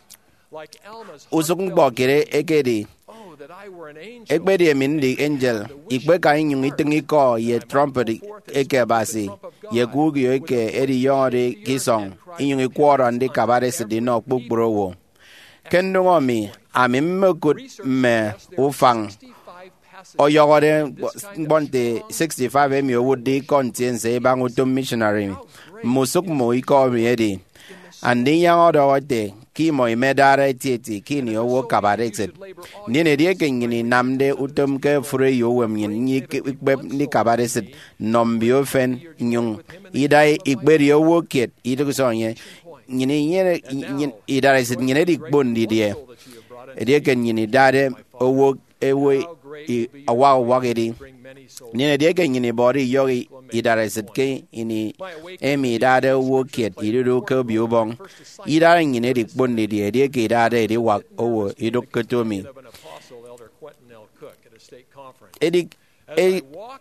usung bo kire ekedi ekbedi min di angel ikbe ka nyung itingi ko ye trumpet eke basi ye gugi eke edi yore kisong inyung ikworo ndi kabare sidi no kpukpuro wo kendo ngomi ami mekut me ufang oyogore bonte sixty-five emi wudi kontiense bang utum missionary musuk mo iko mi edi andi yang odote ki mo imedare tieti kini owo kabarexet nine die kengini namde utum ke fure yo wemyin ni ikbe ni kabareset nombio fen nyung idai ikberi owo ket idu sonye nyini nyere idare sit nyene dik bondi die die kenyini dare owo ewe awa wagedi nine die kenyini body yogi idare sit ke ini emi dare owo ket idu ko biobong idare nyine dik bondi die die ke dare di wak owo idu ketomi edik e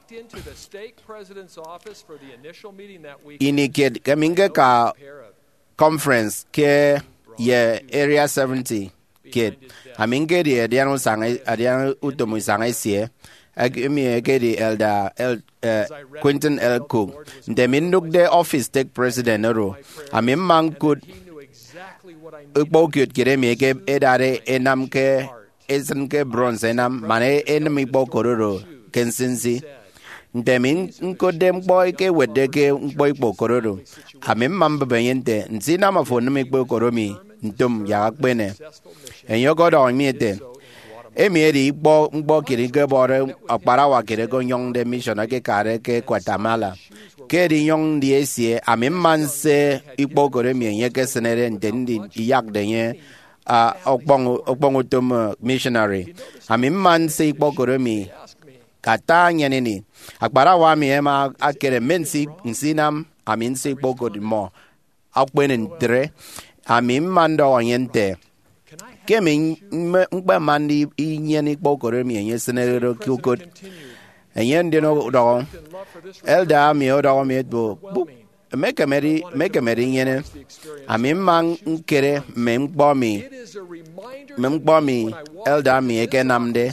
ini ket kaminga ka conference ke ye area seventy kid aminge di adiano sangai adiano utomu sangai sie agimi ke di elda el Quentin L. Cook de minduk de office take president ro amim mangkut ukbokut kiremi ke edare enam ke esen ke bronze enam mane enemi bokororo kensinsi ndemin nkodem boy ke wede ke boy bokororo amim mambe beyente nzina mafonu mi bokoromi ntum ya akbene enyo godo miete emieri gbo ngbo kiri ke bore akpara wa kiri go nyong de mission ke kare ke Guatemala ke ri nyong di esie amim manse igbo gore mi enye ke senere ndendi yak de ye a okbong okbong utum missionary amim manse igbo gore mi kata nyenini akpara wa mi ema akere mensi nsinam amin se igbo gore mo akbene ntre amim mando onyente kemi mkpa mandi inyeni kpokoro mi enye senero kyukot enye ndino do elda mi odo mi do meke meri meke meri nyene amim man nkere memkpo mi memkpo mi elda mi eke namde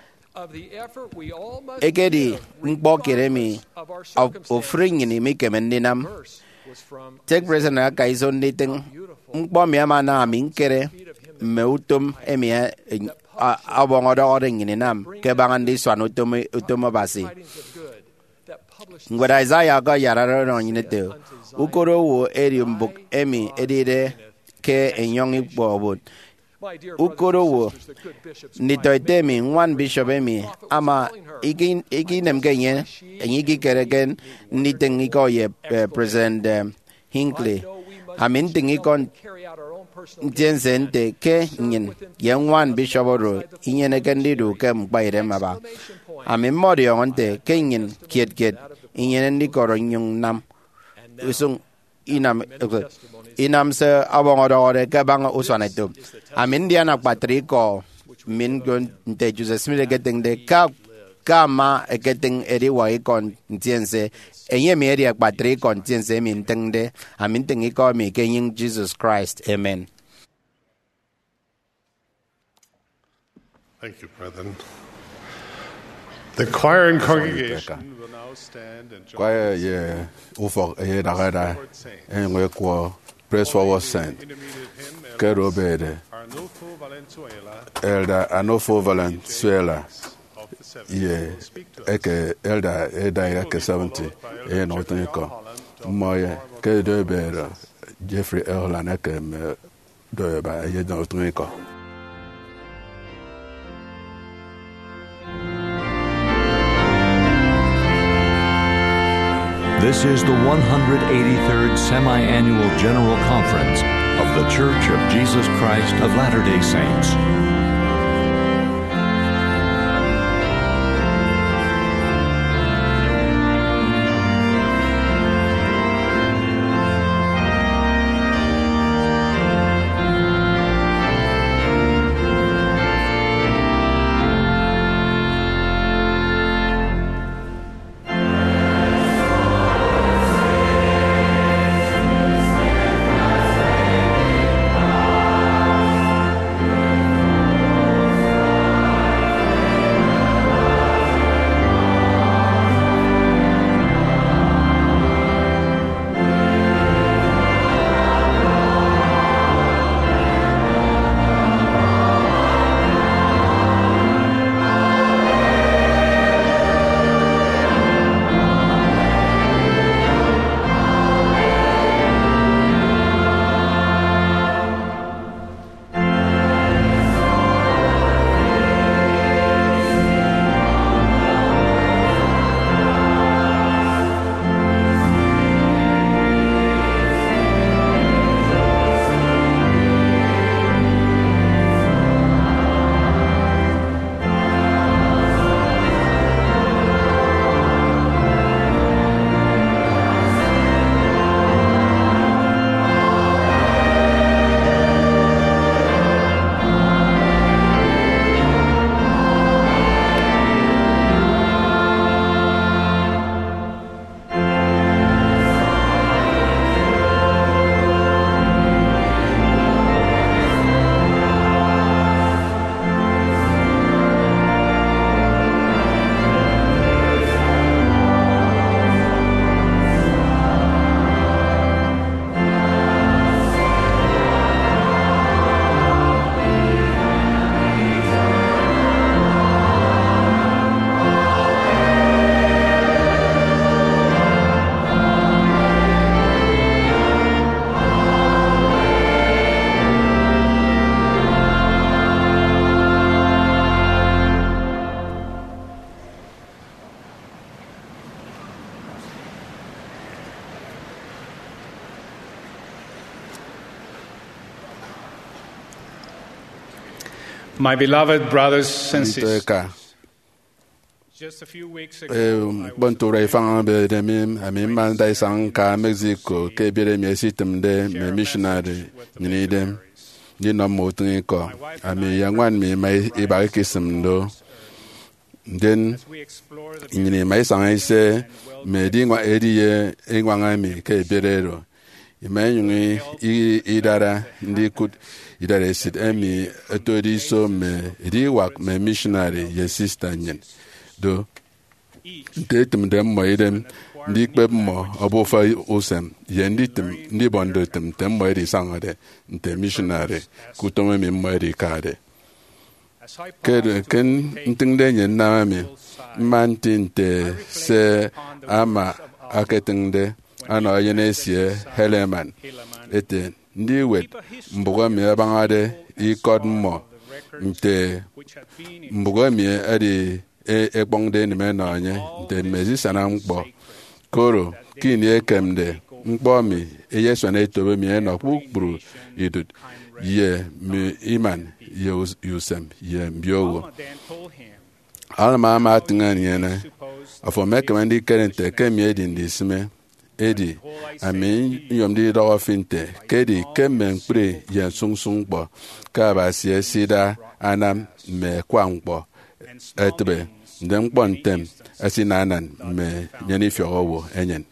ekedi mkpo kere mi ofringini mi kemendinam take president ka iso niting mkpo mi amana mi nkere meutum emia abong odo ngini nam ke bangan di swan utum utum basi ngwada Isaiah ga yarara no nyinete ukoro wo erium book emi edide ke enyong ibobot ukoro wo nitoite mi one bishop emi ama igin iginem genye enyi keregen niteng iko ye president Hinckley amin tingi kon Jensente ke nyin yang wan bishop ro inyene kendi du kem bayre maba amin modi onte ke nyin kiet kiet inyene ndi koro nyung nam usung inam inam se abong ore ke bang usane tu amin dia nak patriko min gon te Jesus mi getting de ka kama getting eri wai kon jense enye mi eri patri kon jense min tengde amin tengi ko mi ke yin Jesus Christ. Amen. Thank you, brethren. The choir and congregation will now stand and join Choir ye ufo ye dagada en we ko praise forward saint ke robede elda Anofo Valenzuela ye eke elda eda eke seventy e no tenko moye ke de bera Jeffrey Erlan eke me de ba ye no tenko. This is the one hundred eighty-third Semi-Annual General Conference of the Church of Jesus Christ of Latter-day Saints. My beloved brothers and Nte sisters, ka just a few weeks e ago, I was bontura ifang be de mi ami man dai sang ka Mexico ke bere mi sitem de me missionary ni dem ni no mo tin ko ami yangwan mi mai e ba kisim do den ni mai sang ise me di ngwa edi ye ngwa ngami ke bere ro imayungi i idara ndi kut idara sit emi etodi so me di wak me missionary ye sister nyen do nte tum dem mo idem ndi kpeb mo obofa osem ye ndi tum ndi bondo tum tem mo di sangade nte missionary kutome mi mo di kade ke ken nting de nyen na mi man tinte se ama aketing de ana yenesie Heleman ete ndi wet mbugo mi abangade i kod mo nte mbugo mi adi e ekpongde ni me na anye nte mezi sana mkpo koro kini ekemde mkpo mi eyeso na etobe mi na kpukpuru idut ye mi iman ye yusem ye mbiowo alma ma tinga ni ene afọ mekemandi kerente kemi edi ndi sime edi ami yom di do finte kedi kemen pre yen sung sung bo ka ba sie sida anam me kwangbo etbe ndem pontem asinanan me nyani fiowo enyen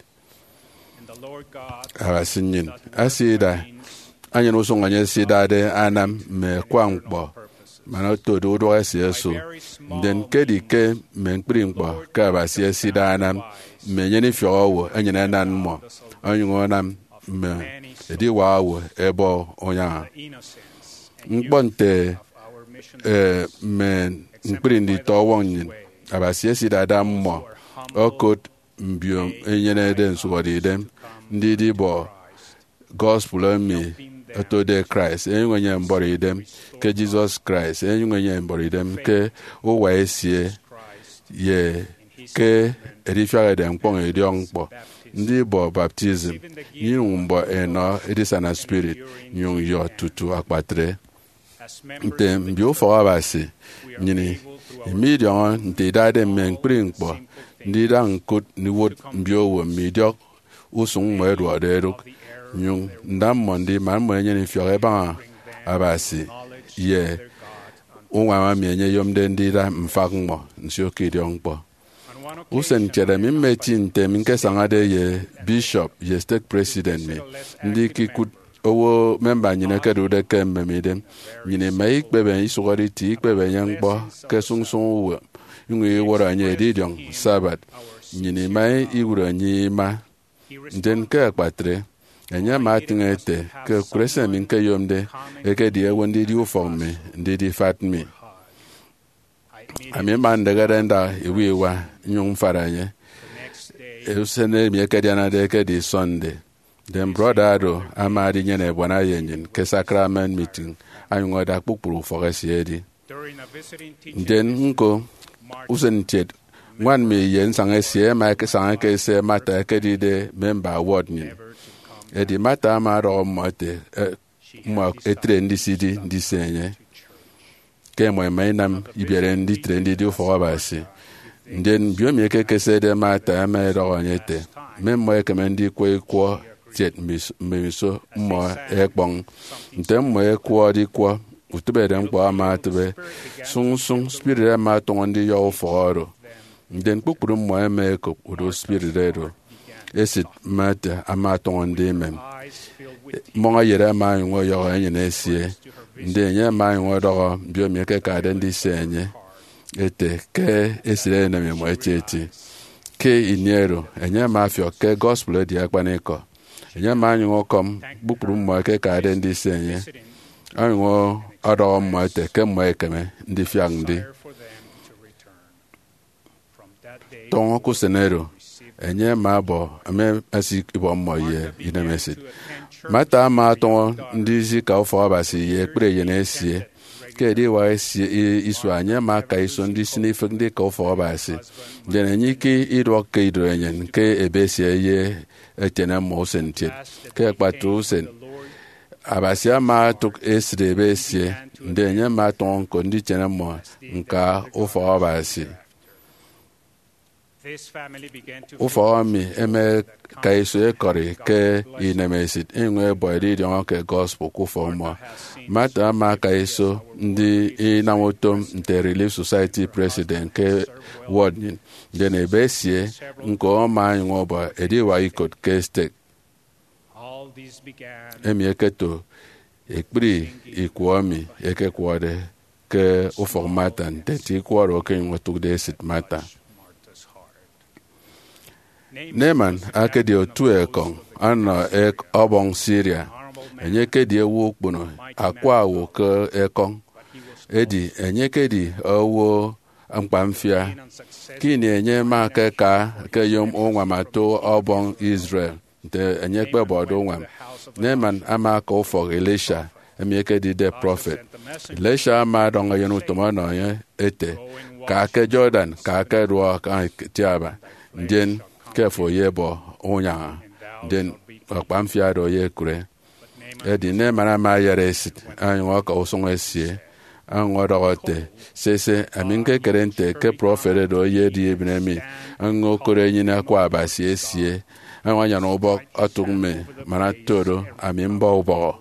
awasinyin asida anyen usung anye sida de anam me kwangbo mana to do do asie so den kedi ke men pringbo ka ba sie sida anam me nyani fiowo enyen nan mo anyugo nam me edi wawo ebo onya ngbonte eh men mprindi to wonyin abasie sida dam mo okot mbio enyene den suwadi dem ndi di bo gospel mi to de Christ enyenye mbori dem ke Jesus Christ enyenye mbori dem ke o wa esie ye ke erifia dem pon edion po ndị bo baptism yin mbo eno edisana spirit nyung yo tutu akpatre nte mbi o fo abasi nyini imidion nte dade men pringbo ndị da nkut ni wot mbi o wo midiok usung mo edo adero nyung ndam mondi man mo nyini fiore ba abasi ye unwa ma mienye yomde ndị da mfakmo nsio kidion po usen chere mi meti nte mi nke sangade ye bishop ye state president mi ndi kikut owo member nyine kedu de kemme mi dem nyine mai ikpebe isugori ti ikpebe nyangbo ke sung sung wo ngwe wora nye didion sabat nyine mai iwura nyi ma den ke akpatre enya ma tingete ke krese mi nke yomde eke die wondi di uforme ndi di fatmi ami man de garenda iwiwa nyung faranye e usene mi ke diana de ke di Sunday dem brother do amadi nyene bona yenyin ke sacrament meeting anyungo da kpukpuru foresiedi den nko usen chet wan me yen sange sie ma ke sange ke se mata ke di de member award ni e di mata ma ro mote mo etre ndi sidi ndi senye ke mo mainam ibere ndi trendi di fo abasi nden bio mi ke kese de mata ma ro anyete mem mo ke mendi ko ko jet miso mo ekpong ntem mo ekwo di ko utube de mkpo ama tebe sung sung spirit ma to ndi yo foro nden kpukpuru mo eme ko udo spirit do esit mata ama to ndi mem mo yere ma nwo yo enye na esie ndị nye ma nwe do bio mi ke ka de ndi senye ete ke esire na mi mo echeti ke iniero enye ma afio ke gospel di akpaniko enye ma nwo kom bukpuru mo ke ka de ndi senye anwo ado mo ete ke mo ekeme ndi fiang ndi ton ko senero enye ma bo ame asi ibo mo ye inemesit mata ma to ndị zi ka ofo abasi ye kpere ye na-esie ke di wa esie isu anya ma ka iso ndị sinife ndị ka ofo abasi de na nyike ido ke ido enyen ke ebesie ye etena mo sentie ke kpatu sen abasia ma tuk esre besie nde nye ma ton ko ndi chene mo nka ufo abasi ufo mi eme ka iso ekori ke inemesit enwe boyri di ke gospel ku fo mo mata ma ka iso ndi inamotom nte Relief Society president ke ward de ne besie nko ma nwo ba edi wa ikot ke state emi eketo ekpiri ikuomi eke kwade ke uformatan teti kwaro ke ngotuk de sit mata Neman ake di otu ekong ano ek obong Syria enye ke di ewu okpono akwa awo ke ekong edi enye ke di owo mkpamfia kini enye ma ke ka ke yom onwa mato obong Israel nte enye kpe bodo onwa Neman ama ka ufo Elisha emi ke di the prophet Elisha ama donga yenu tomono ye ete ka ke Jordan ka ke ruo ka tiaba ndien kefo yebo onya den akpamfia do ye kure edi ne mana ma yere sit anyo ka osongo esie anwo dogote sese aminke kerente ke profere do ye di ebinemi anwo kore nyina kwa abasi esie anwo nya no bo atugume mana todo amimbo ubo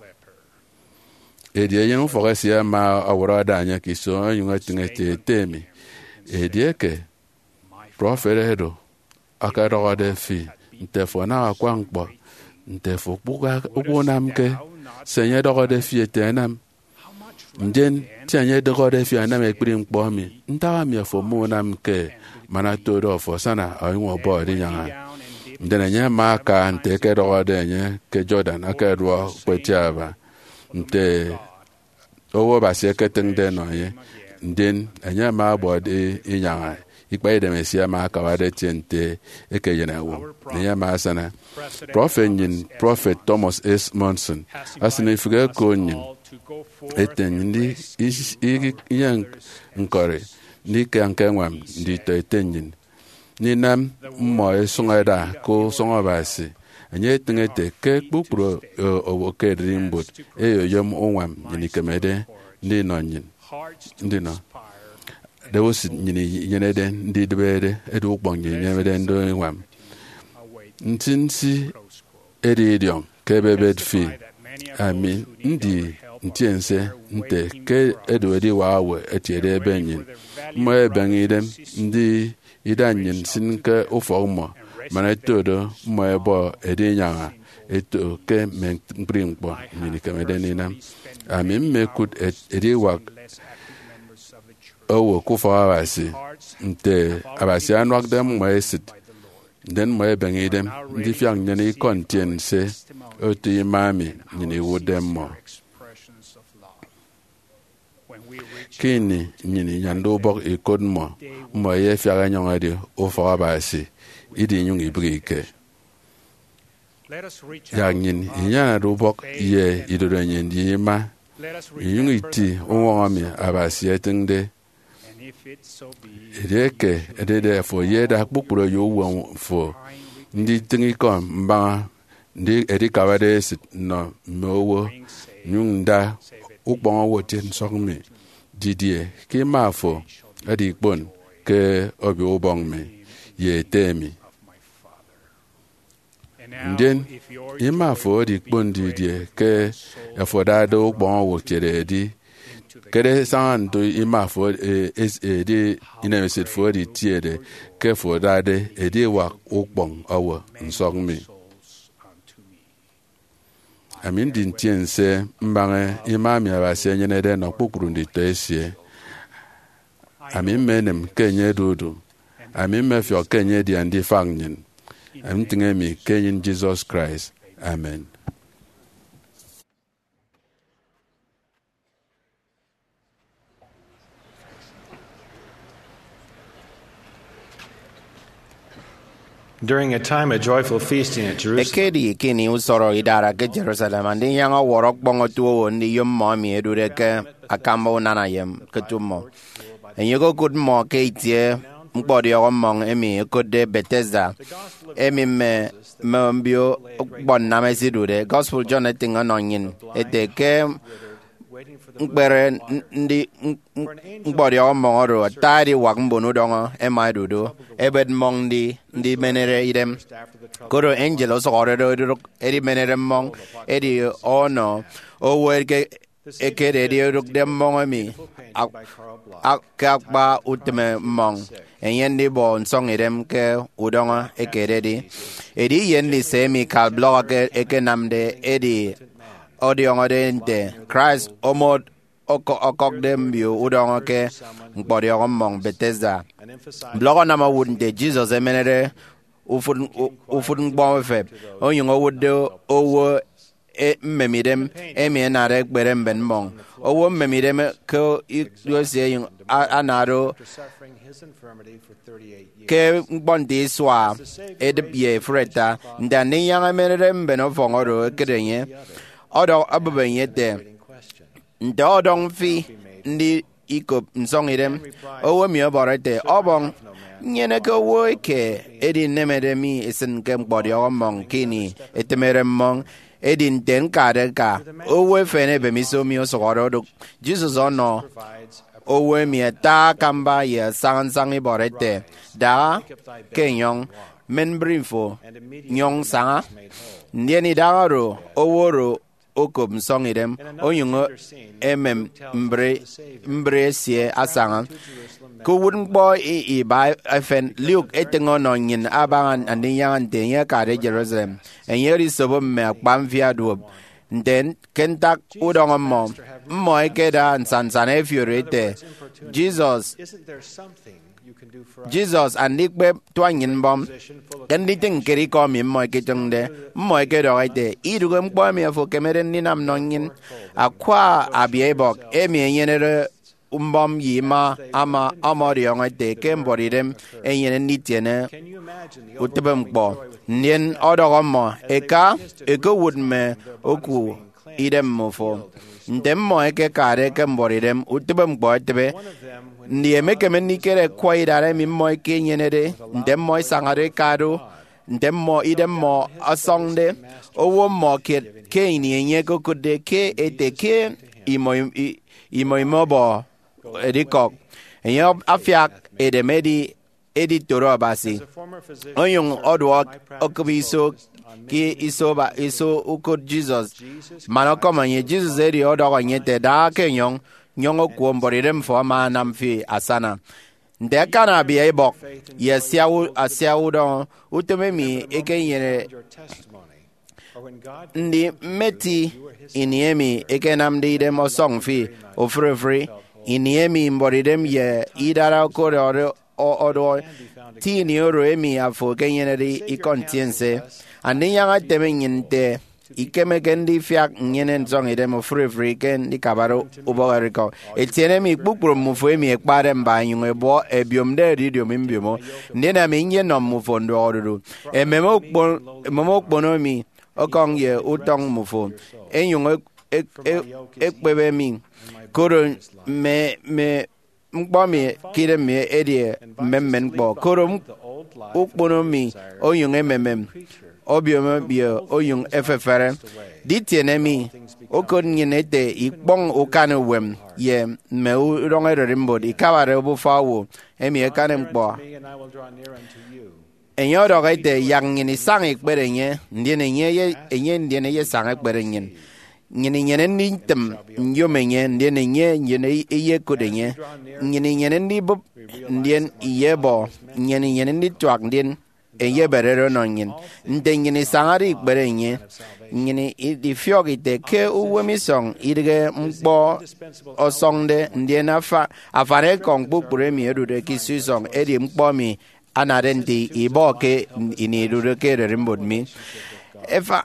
edi yen fo esie ma aworo da anya kiso anyo tingete temi edi eke profere do akadọgọ de fi ntefo na akwa mkpọ ntefo kpuga ugunam ke senye dọgọ de fi etenam njen tianye dọgọ de fi anam ekpiri mkpọ mi ntawa mi efo mu nam ke mana todo fo sana aywo bo di nyanga ndene nye ma ka nte ke dọgọ de nye ke Jordan akedwo kwetiaba nte owo basie keteng de no ye nden enye ma bo de inyanga ikpa de mesia ma ka wade tiente eke yenawo ne ma sana prophet nyin prophet Thomas S. Monson asini fuga ko nyin eten ndi yang nkore ni kan kanwam ndi to etenyin ni nam mo esungada ko songa basi anye tengete ke kpukro o ke rimbut eyo yom onwam ni kemede ndi no nyin ndi no there was nyini yenede ndi debede edu gbonye nyemede ndo nwam ntinsi edidion kebebed fi amin ndi ntiense nte ke edwedi wawe etiede ebenyin mo ebengidem ndi idanyin sinke ufo mo mana todo mo ebo edinyanga eto ke mengprimpo nyini kemede nina amin mekut ediwak owo kufa abasi nte abasi anwak dem mo esit den mo ebengi dem ndi fiang nyane kontien se otu imami nyini wudem mo kini nyini nyando bok ikod mo mo ye fiaga nyongadi ofa abasi idi nyung ibrike ya nyini nyana do bok ye idodo nyendi ma nyung iti onwami abasi etende Edeke edede fo yeda kpukpuro yo won fo ndi tingi kom mba ndi edika wade sit no mewo nyunda ukpon wo tin sokmi didie ki mafo adi kpon ke obi obong me ye temi ndien imafo adi kpon didie ke afodado ukpon wo chere di kede san to ima for es edi inemesit for di tiede ke for dade edi wa okpong awo nsogmi amin din tiense mbange imami abase nyene de no kpukuru ndi to esie amin menem kenye dudu amin mefio kenye di andi fangnin amin tingemi kenyin Jesus Christ amen. During a time of joyful feasting at Jerusalem, ekedi kini usoro idara ke Jerusalem andi yang worok bongo tuo ndi yom mo mi edure ke akamba nana yem ketumo enyo go good mo ke itie mkpọrọ mong emi kode Bethesda emi me me mbio bon na mesidu de gospel John eting anonyin ete ke mkpere ndi mkpọrọ mong oro tari wak mbonu dongo ema dudu ebed mong ndi ndi menere idem koro angel oso oro do edi menere mong edi ono owe ke ekere di ruk dem mong mi ak ak ba utme mong en di bon song idem ke udonga ekere di edi yen di semi kal blog eke namde edi audio ngode Christ omod oko okok dem bio udonga ke ngbodio mong Bethesda blog na ma wunde Jesus emenere ufun ufun ngbo fe oyun owodo owo e mmemidem emi na re gbere ben mong owo mmemidem ko yose yin anaro ke bondi swa edbie freta ndani yang menere ben ofongoro kedenye odo abubenye de ndodong fi ndi ikop nsongidem owo mi oborete obong nyene ko wo ke edi nemede mi isen kem body omong kini etemere mong edin ten kade ka owe fene be mi so mi osoro do Jesus ono owe mi ta kamba ye sang sang i borete da kenyong men brinfo nyong sanga ndieni daro oworo okom songidem oyungo emem mbre mbre sie asanga ko wouldn't boy e by afen Luke etengo no nyin abangan aniyan tenya kare Jerusalem and yeri sobo me akpam via do then kentak udong mo mo ekeda and sansane fiorete Jesus Jesus and nikbe twanyin bom kenditing keri ko mi mo ketongde mo ekedo ite idugem kwa mi afo kemeren ninam nonyin akwa abiebok emi yenere umbam yima ama amori yong te kembori dem enyen nitiene utebem bo nien odogomo eka eko wudme oku idem mofo ndem mo eke kare kembori dem utebem bo tebe ndie meke menikere kwaidare mi mo eke nyenede ndem mo sangare kado ndem mo idem mo asongde owo mo ke ke ni enye kokude ke eteke imo imo imo edikok enyo afiak edemedi editoro basi oyung odwo okubiso ki isoba iso uko Jesus manoko manye Jesus edi odogo nyete da kenyong nyongo kuomborirem fo manam fi asana ndeka na bi ebok yesiawu asiawu do utememi ekenyere ndi meti iniemi ekenamdi dem osong fi ofrefri iniemi mboridem ye idara koro odo tini oro emi afo kenyeneri ikontiense ani yanga temenyente ikeme kendi fiak nyenen song idem free ken dikabaro ubogariko etiene mi kpukpuru mufo emi ekpare mba nyun ebo ebiomde ridio mimbiomo ndena mi nye no mufo ndo odo ememo kpon ememo kponomi okong ye utong mufo enyun ekpebe mi koro me me mkpami kire me edie memmen bo koro ukpono mi oyung emem obiome bio oyung efefere ditiene mi okon nyinete ikpong ukane wem ye me urongere rimbo ikaware obufawo emi ekane mkpo enyo rogaite yang nyini sang ikberenye ndiene nye enye ndiene ye sang ikberenye nyini nyene nintem nyomenye ndiene nye nyene iye kodenye nyini nyene ni bob ndien iyebo nyini nyene ni twak ndien eye berero no nyin nde nyini sangari ikberenye nyini di fiogite ke uwemi song idige mpo osongde ndien afa afare kong bukure mi edude kisu song edi mpo mi anarenti iboke ini edude ke rimbod mi efa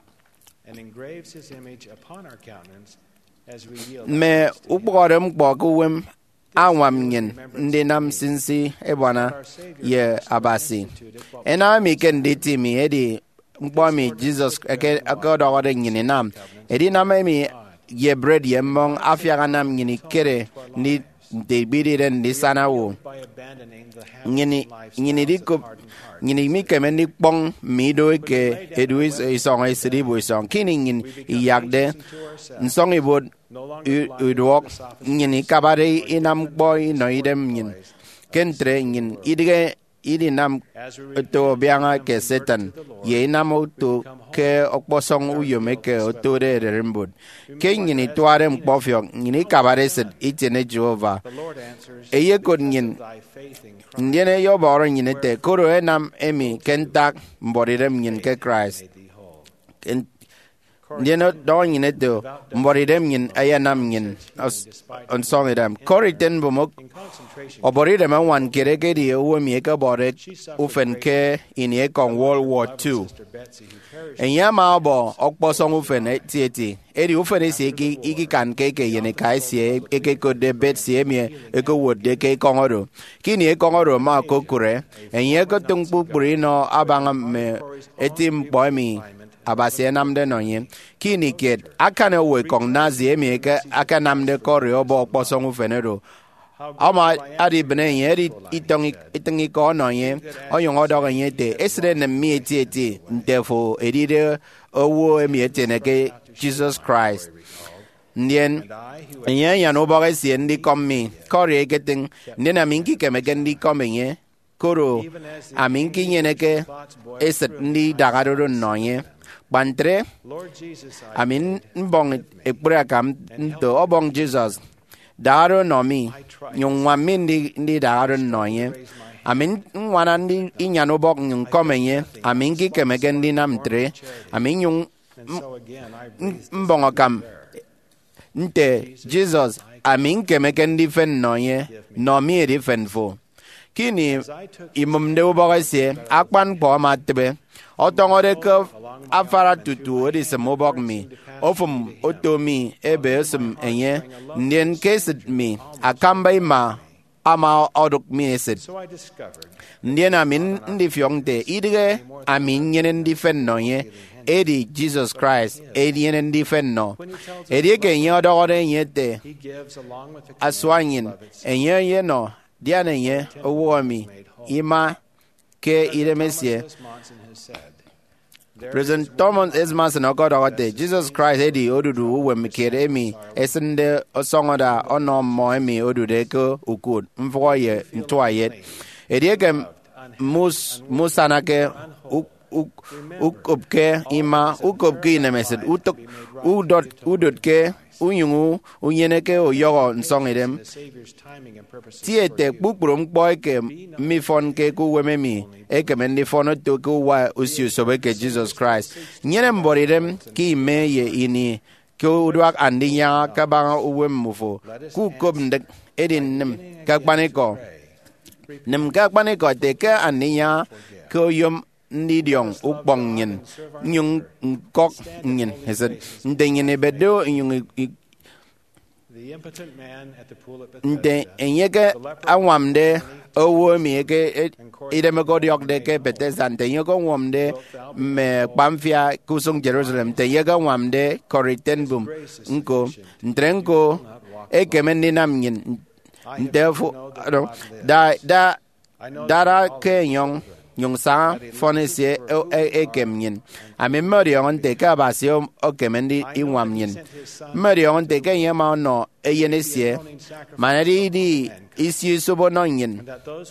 me ukpọrọ mkpọ kuwem anwam nyen ndị nam sinsi ebona ye abasi ena mi ken diti mi edi mkpọ mi Jesus eke akodo wade nyini nam edi nam mi ye bread ye mong afia nam nyini kere ni de bididen di sana wo ngini ngini di ko ngini mi kemen di pong mi do ke eduis isong isri bo isong kini ngin yakde nsong ibod udwok ngini kabare inam boy no idem ngin kentre ngin idige idi nam to bianga ke setan ye nam to ke okposong uyome ke to de rembud ke ngini tuarem pofyo ngini kabare set itene jehova eye kod ngin ndene yo boro ngini te koro enam emi kentak mborirem ngin ke Christ ndene do ngini to mborirem ngin ayanam ngin on song edam koriten bomok oborirem wan kere ke di wo mi ke bore ufen ke inie kon World War Two enya ma bo okposong ufen eti eri ufen esi ki iki kan ke ke yene kai sie e ke ko de bet sie mi e ko wo de ke kongoro kini e kongoro ma ko kure enya ko tung pu purino abanga me etim boy mi abase namde no yin kini ket akane we kong nazi mi ke akanamde ko re obo okposong ufen ro ama adi bene yeri itongi itongi ko no yin oyong odo yin te esre na mi ti ti ndefo edide owo emi etene ke Jesus Christ ndien yen ya no boga si ndi kommi kore geting ndena minki keme gendi kommenye koro aminki nyene ke eset ndi dagaro no yin bantre amin mbong ekpura kam to obong Jesus daro no mi yung wamin di di daro no ye amin wana ndi inyano bok yung komenye amin ki kemegen di namtre amin yung mbongo kam nte Jesus amin kemegen di fen no ye no mi di fen fo kini imum de bok se akpan po matbe otongore ko afara tutu odi se mobok mi ofum otomi ebe sum enye ndien kesit mi akambai ma ama oduk mi esit ndien amin ndi fyongte idige amin yenen di fenno ye edi Jesus Christ edi yenen di fenno edi ke nyodo ore yete aswanyin enye ye no diane ye owomi ima ke iremesie President Thomas Esmas no God awate Jesus Christ edi odudu we mikere mi esende osongoda ono mo mi odude ko ukud mfoye ntwaye edi ke mus musanake ukopke ima ukopke nemeset utok udot udotke unyungu unyeneke oyogo nsongedem tiete kpukpuru boy ke mi fon ke ku wememi eke mendi fono to ku wa usiu sobeke Jesus Christ nyene mborirem ki me ye ini ko udwak andinya ka banga uwem mufo ku kobnde edin nem kakbaneko nem kakbaneko te ke andinya ko yom ndi diong ukbong nyen nyung kok nyen heset ndengene bedo nyung nde enyeke awamde owo mi ke ideme go diok de ke betesante nyoko wamde me pamfia kusung Jerusalem te yega wamde koritenbum nko ndrenko ekemendi nam nyen ndefo da da dara ke nyong yung sa fonesie o e kemnyen ame mori on te ka basio o kemendi inwamnyen mori on te ke yema no e yenesie manari di isi subo no nyen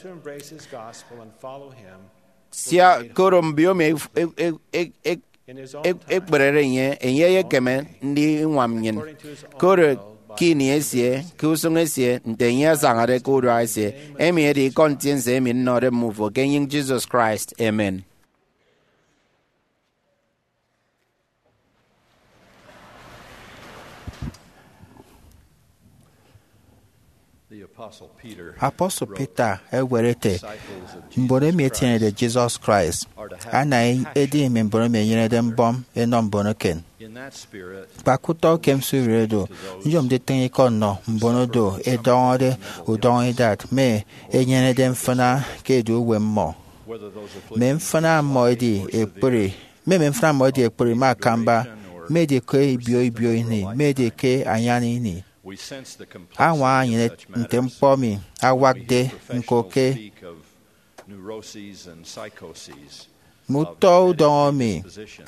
sia korombio me e e e e brere nye enye ye kemen ndi inwamnyen koro kini esie kusung esie ndenya sangare kudwa esie emi edi conscience emi nore move again Jesus Christ amen. Apostle Peter ewerete mbore mi etinyere de Jesus Christ anaghị edi ime mbore mi enyere de mbọm eno mbono ken pakuto kem suredo njom de tenye kono mbono do edonde udon dat me enyere de mfana kedu we mmo me mfana mo edi epere me me mfana mo edi epere ma kamba me de ke ibio ibio ni me de ke anyani ni anwa anyị nte mkpọmi awagde nkoke muto udomi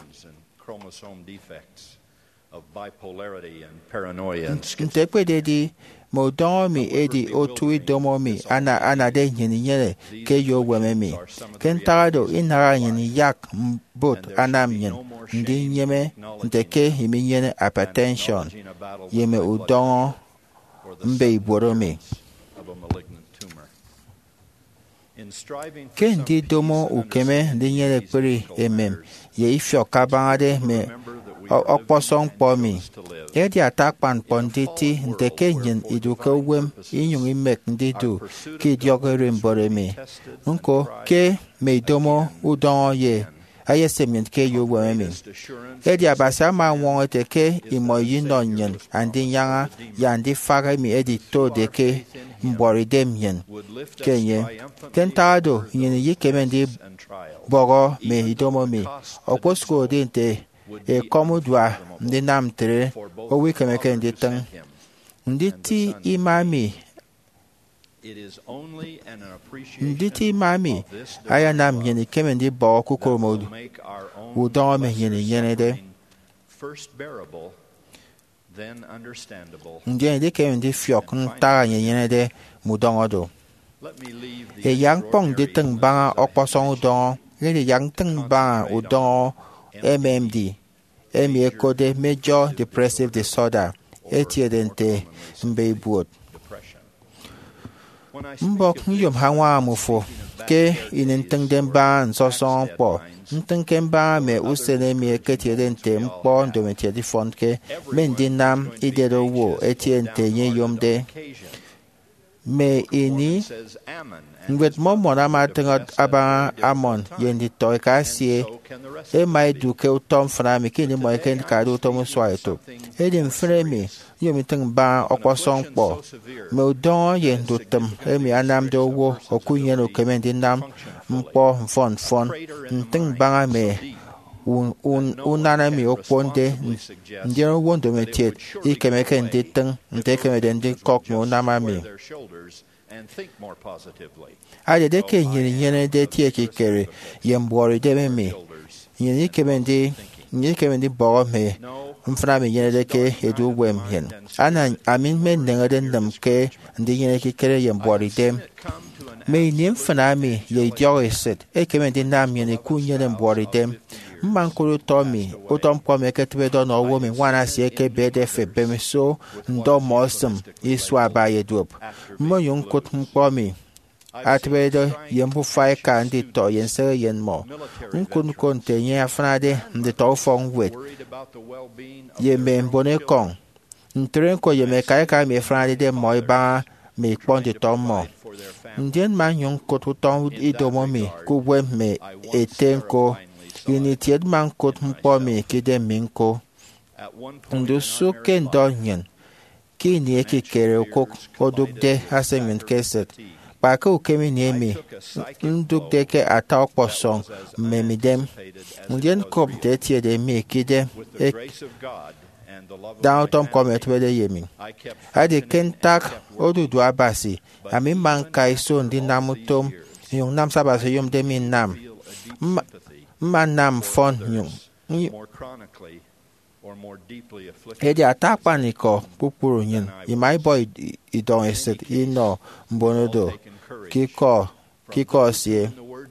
ntekpede di modomi edi otu idomomi ana ana de nyini nyere ke yo wememi kentado inara nyini yak bot anam nyen ndi nyeme nteke himi nyene hypertension yeme udon mbe iboromi ke ndi domo ukeme ndi nyere peri emem ye ifyo kabangade me okposong pomi edi atakpan ponditi nteke nyen iduke wem inyung imek ndidu ki diogere mboremi nko ke meidomo udon ye ayesemient ke yo wemi edi abasa ma won teke imo yindo nyen andi yanga yandi faga mi edi to deke mbori dem yen kenye tentado yen yikemendi bogo me idomo mi okosko dinte e komudwa ndi namtere o wikemeke ndi tang ndi ti imami ndi ti imami aya nam yeni kemendi bo kukoromo udon me yeni yene de ndi ndi kemendi fiok nta yeni yene de mudon odo e yang pong di teng ba okposong udon ni yang teng ba udon M M D, M E code major depressive disorder, etiedente mbeibuot. Mbok nyom hawa mufo ke inenteng demba nsoson po nteng ba me usene me ketiedente mpo ndometie fond ke mendinam idero wo etiente nye yomde me ini ngwet mo mona ma tenga aba amon yendi toy kasie e mai du ke utom frami kini mo ken ka du tom swaito e dim fremi yomi teng ba okosong po me udon yendu tem e mi anam do wo okunye no kemendi nam mpo fon fon teng ba me un un unana mi oponde ndiro wondo metet e kemeke ndi teng nte kemede ndi kok mo namami ade de ke nyere nyere de tie kikere yembori de me nyere kemendi nyere kemendi bo me mfra me nyere de ke edu wem yen ana amin men ngade ndam ke ndi nyere kikere yembori dem me nim fana me ye joiset e kemendi nam nyere ku nyere mbori dem mmankuru tomi utom kwame ketebe do no wo mi wana si eke bede fe bemiso ndo mosum isu abaye dup mo yung kut mkwami atbe do yembu fai ka ndi to yense yen mo nkun konte nye afnade ndi to fong wet yeme mbone kong ntren ko yeme kai ka mi frade de mo ba mi pondi to mo ndien man yung kut utom idomo mi ku wem me etenko unitied man kot mpo mi kide minko ndu suke ndonyen ki ni ekikere okok odugde asemen keset paka ukemi ni emi ndugde ke ata okposong memidem ndien kop de tie de mi kide ek down tom komet wede yemi adi kentak odudu abasi ami man kai so ndi namutom yung nam sabase yum de min nam manam fon yung edi atapaniko pupuru nyin imai boy idon eset ino mbonodo kiko kiko sie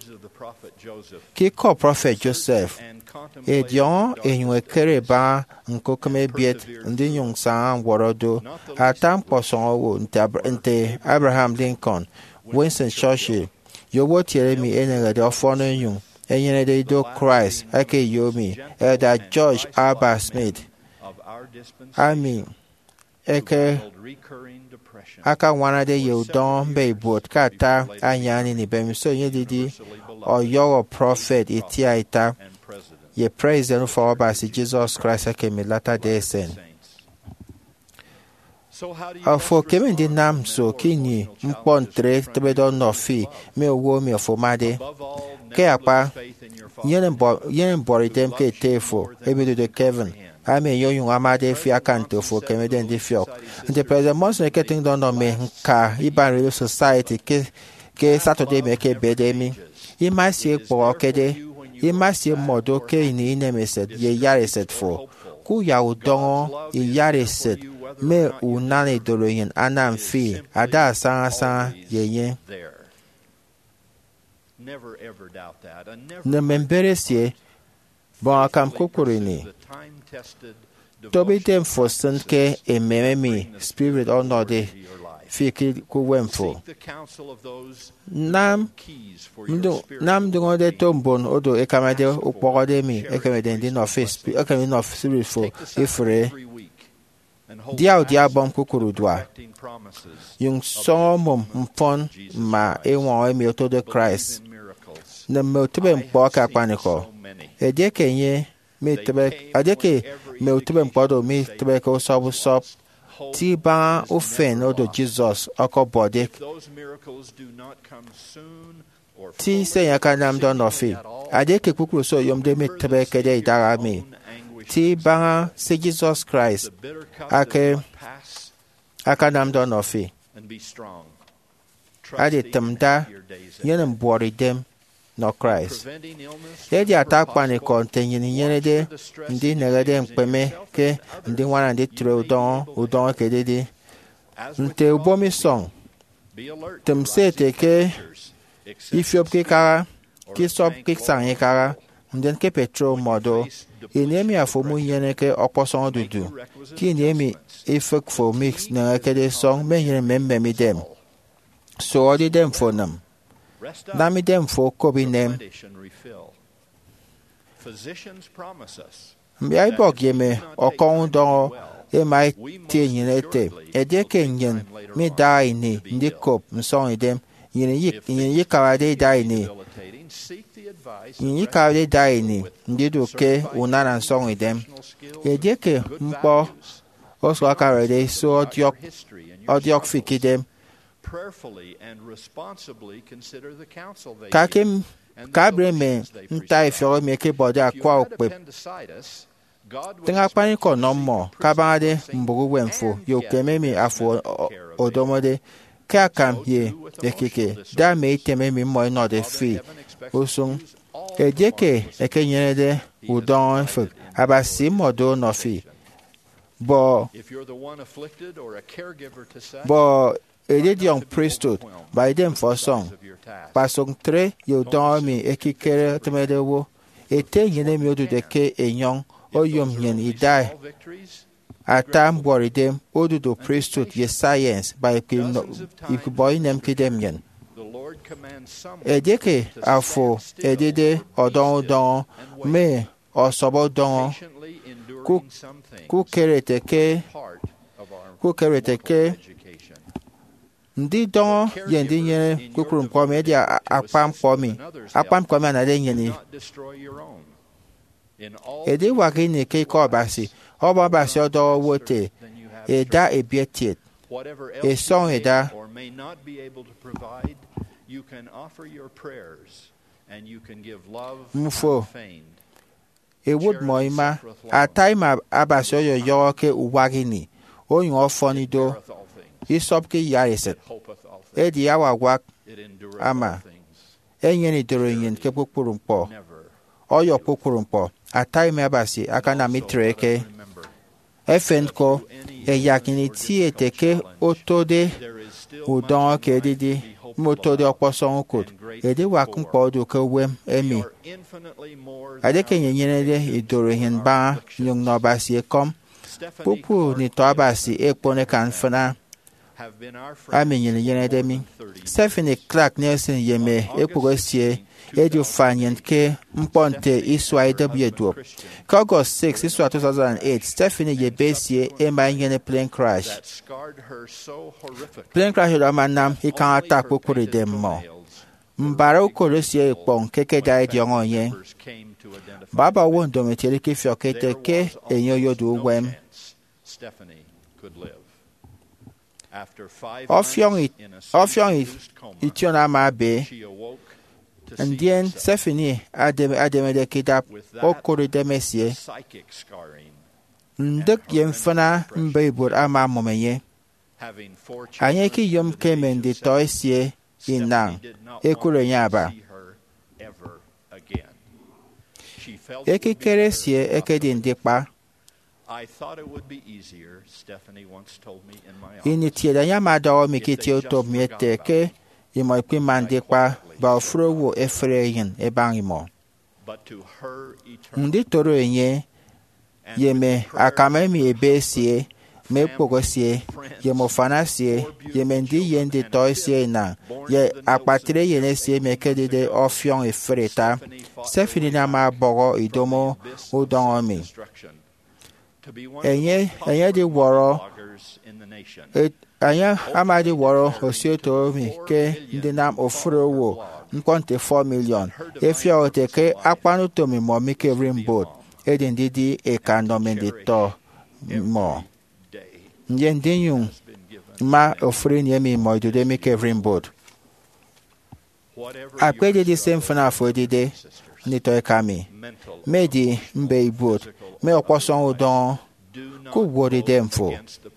kiko prophet Joseph edion enywe kereba nkokome biet ndi yung sa worodo atam poson wo nte Abraham Lincoln Winston Churchill yowo tiere mi enere de ofono yung enyere de do Christ ake yomi Elder George Alba Smith ami eke aka wana de yodon be bot kata anyani ni bemiso yedidi oyo prophet itiaita ye praise the for ba si Jesus Christ ake mi lata de sen afo kemendi nam so kini mpontre tebedo nofi me owo mi ofomade ke apa yenen bo yenen bori dem ke tefo ebido de Kevin ame yo yung amade fi akanto fo kemeden di fiok nte president monson ke ting don me nka iban relief society ke ke saturday me ke bedemi ima si po kede ima si modo ke ni nemeset ye yareset fo ku ya udongo i yareset me unane doloyin anam fi ada san san ye ye Never ever doubt that. And never ne memberesie bon akam kukurini tobi dem fo ke ememi spirit onode fiki kuwemfo nam mdu nam dungode tombon odo ekamade upogode mi ekamede ndi no face ekamede no spirit fo ifre dia dia bom kukuru dwa yung so mom mpon ma enwo emi otodo Christ na motube mpo ka paniko ede kenye mi tebe ade ke me otube mpo do mi tebe ko sobu sop ti ba ofen odo Jesus akobode ti se yakanam don ofi ade ke kukuru so yom de mi tebe ke de dara mi ti ba se Jesus Christ ake akanam don ofi ade tamda yenem bori dem no Christ. Yedi atakpa ni kontenye ni yene de ndi negede mkpeme ke ndi wana ndi tre udon udon ke dedi. Nte ubomi song. Temse te ke ifiop ke kara ki sop ke sanye kara nden ke petro modo inemi afomu yene ke okposon dudu ki inemi ifek fo mix na ke de song men yene membe mi dem. So odi dem for nam. Nami dem fo kobi nem. Mbi ai bok yeme okon don e mai tie nyinete. E de ke nyen mi dai ni ndi kop mson idem yin yik yin yikawade dai ni. Yin yikawade dai ni ndi do ke unana song idem. E de ke mpo oso akarede so odiok odiok fikidem. Kakim kabreme nta ifyo me ke bode akwa okpe tinga pani ko no mo kabade mbugu wemfo yo kememi afo odomode ka kam ye ekeke da me iteme mi mo no de fi osun ejeke ekenyere de udon fo abasi modo no fi bo bo Ede young priesthood by them for song. Pasong tre yo don mi ekikere temedewo. Ete yene mi odu de ke enyon o yom yen idai. Atam bori dem odu do priesthood ye science by if boy nem kidem yen. Ede ke afo ede de odon odon me o sobo don ku ku kerete ke ku kerete ke ndi don ye ndi nye kukuru mpomi edi akpa mpomi akpa mpomi anade nye ni edi waki ni ke ko basi oba basi odo wote eda ebietit e son eda mfo e would moima a time abasi oyo yo ke uwagi ni oyun ofoni do Isop ke yareset. Edi awa wak ama. Enye ni doroyin ke pukurumpo. Oyo pukurumpo. Atai mebasi akana mitreke. Efenko e yakini tie teke otode udon ke didi motode oposon ukut. Edi wakumpo du ke wem emi. Adeke nyenyene de idoroyin ba yung nobasi ekom. Pupu ni to abasi ekpone kanfana. Amin yen demi. Stephanie Clark Nelson yeme epogosie edu fanyen ke mponte iswa W do. August sixth iswa two thousand eight Stephanie ye besie e manyene plane crash. Plane crash do manam he kan attack okure dem mo. Mbara okore sie epon keke dai di ongon yen. Baba won do metele ke fiokete ke enyo yodu wem. Stephanie could live. Ofyong it, ofyong it, itiona mabe. And then Stephanie adem adem de kidap okore demesie. ndek yem fana mbe bur ama momenye anye ki yom kemen de toisie inang ekure nyaba eki keresie ekedin dikpa ini tieda nyama dawo mikiti otob miete ke imo ikwi mandikpa ba ofro wo efre yin ebang imo ndi toro enye yeme akame mi ebesie me pogosie yemo fanasie yeme ndi yende toisie na ye akpatire yene sie mekede de ofion efreta sefini na ma bogo idomo udongomi enye enye di woro anya amadi woro osieto mi ke ndi nam ofuro wo nkwante four million efia oteke akpanu to mi mo mi ke rimboat edin didi e kandomende to mo nje ndinyun ma ofure ni mi mo de mi ke rimboat akwede di same fana for dide ni to ekami medi mbe boat me okwoson udon ku wori dem fo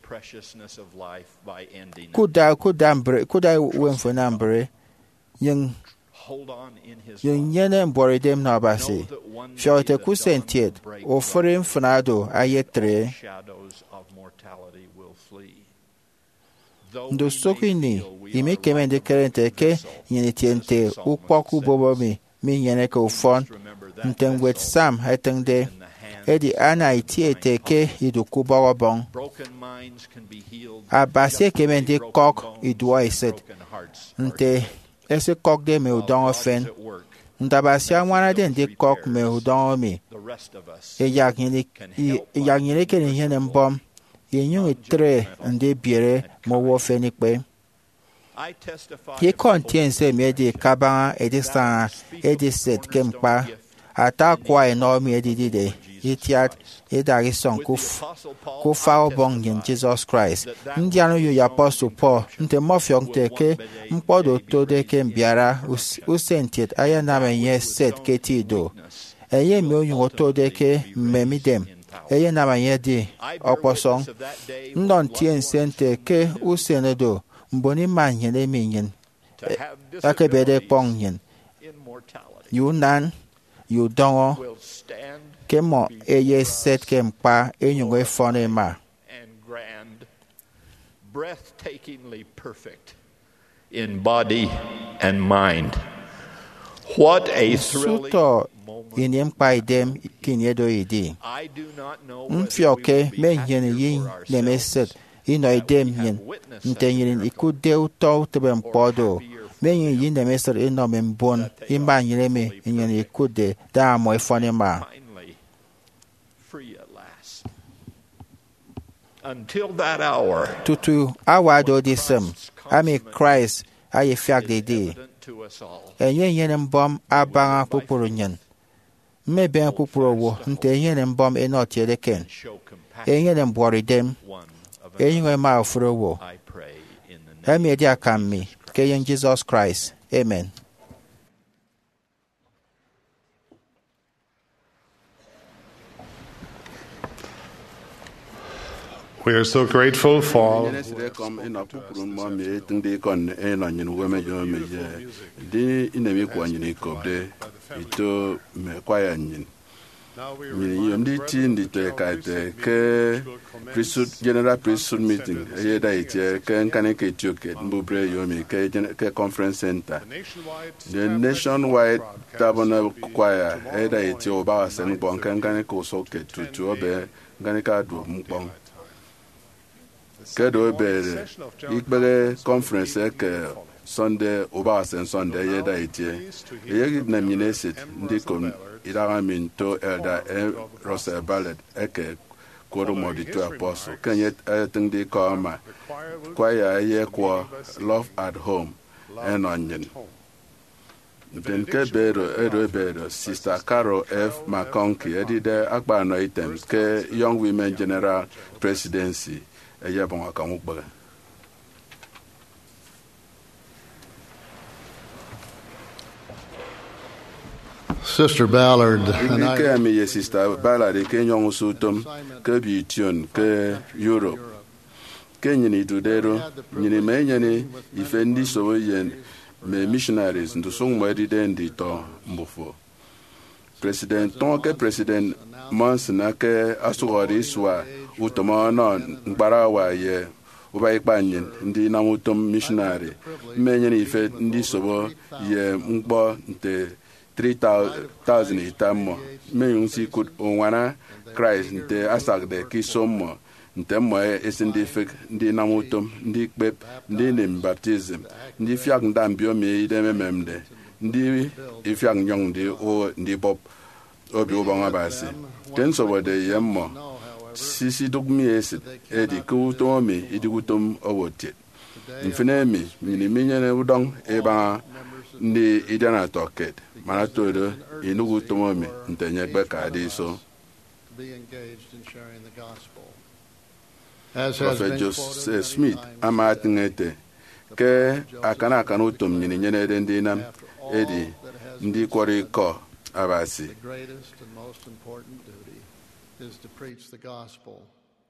kuda kuda mbre kuda wenfo na mbre yin yin yene mbori dem na basi shote ku sentiet ofre mfnado ayetre ndo sokini ime kemende kerente ke yene tiente ukpoku bobomi mi yene ko fon ntem wet sam etende edi ana itiete ke iduku bogobon abase kemende kok idwa iset nte ese kok de me udon ofen ndabasi anwana de ndi kok me udon mi e yakini e yakini ke ni hene mbom yenyu etre ndi biere mo wo feni pe he contains a medi kaba edisa ediset kempa ata kwa enormi edide itiat edari son kuf kufa obong in Jesus Christ ndị anu yu apostle Paul nte mofiong teke mpodo to de kembiara usentiet aya na menye set ketido eye mi onyu oto de ke memidem eye na menye di oposong ndon tien sente ke usenedo mboni manyene minyen akebede pongyen yunan yudongo kemo eye set kempa enyungwe fonema breathtakingly perfect in body and mind. What a thrilling inim paidem kinyedo idi mfioke menyen yin nemeset ino idem yin ntenyin ikude uto tebem podo menyen yin nemeset ino membon imba nyireme yin ikude da mo ifonema until that hour tutu awado disem ami Christ aye fiak de de enye yen mbom abanga pupuru nyen mebe pupuru wo nte yen mbom enot yedeken enye mbori dem enye ma ofuro wo ami dia kammi ke yen Jesus Christ amen. We are so grateful for ndị ti ndị te ka te ke priesthood general priesthood meeting eye da ite ke nkane ke tioke mbubre yomi ke ke conference center the nationwide tabernacle choir eye da ite oba asen bon ke nkane ko so ke tutu obe nkane ka du mpon kedo bere ikpere conference ke Sunday oba asen Sunday eye da ite eye na minesit ndi kom iraga minto elda e Russell Ballet eke koro modito apostle kenye ayating di koma kwa ya ye kwa love at home en onyen den ke bero ero bero sister Carol F McConkie edide agba no items ke young women general presidency eye bon akamugba. Sister Ballard and I ke mi ye Sister Ballard ke nyong sutum ke bi tune ke Europe ke nyini dudero nyini me nyini ife ndi so yen me missionaries ndu song mo di den di to mbufo President ton ke President Monsina ke asugori swa utoma no ngbara wa ye uba ikpanyin ndi na mutom missionary menye ni ife ndi sobo ye mgbo nte three thousand itamo menyun si kud onwana Christ nte asagde ki somo nte mo esi ndi fek ndi na mutom ndi kpep ndi nim baptism ndi fiak ndambio mi ide mememde ndi ifiak nyong ndi o ndi bob obi ubanga basi ten sobo de yemmo sisi dogmi esit edi kutomi idigutom owotit infinemi mini minyene udong eba ndi idana toket mana todo inugu tomomi ntenye gbeka di so Prophet Joseph Smith amatingete ke akana akana utom nyini nyene de ndi nam edi ndi kwori ko abasi is to preach the gospel.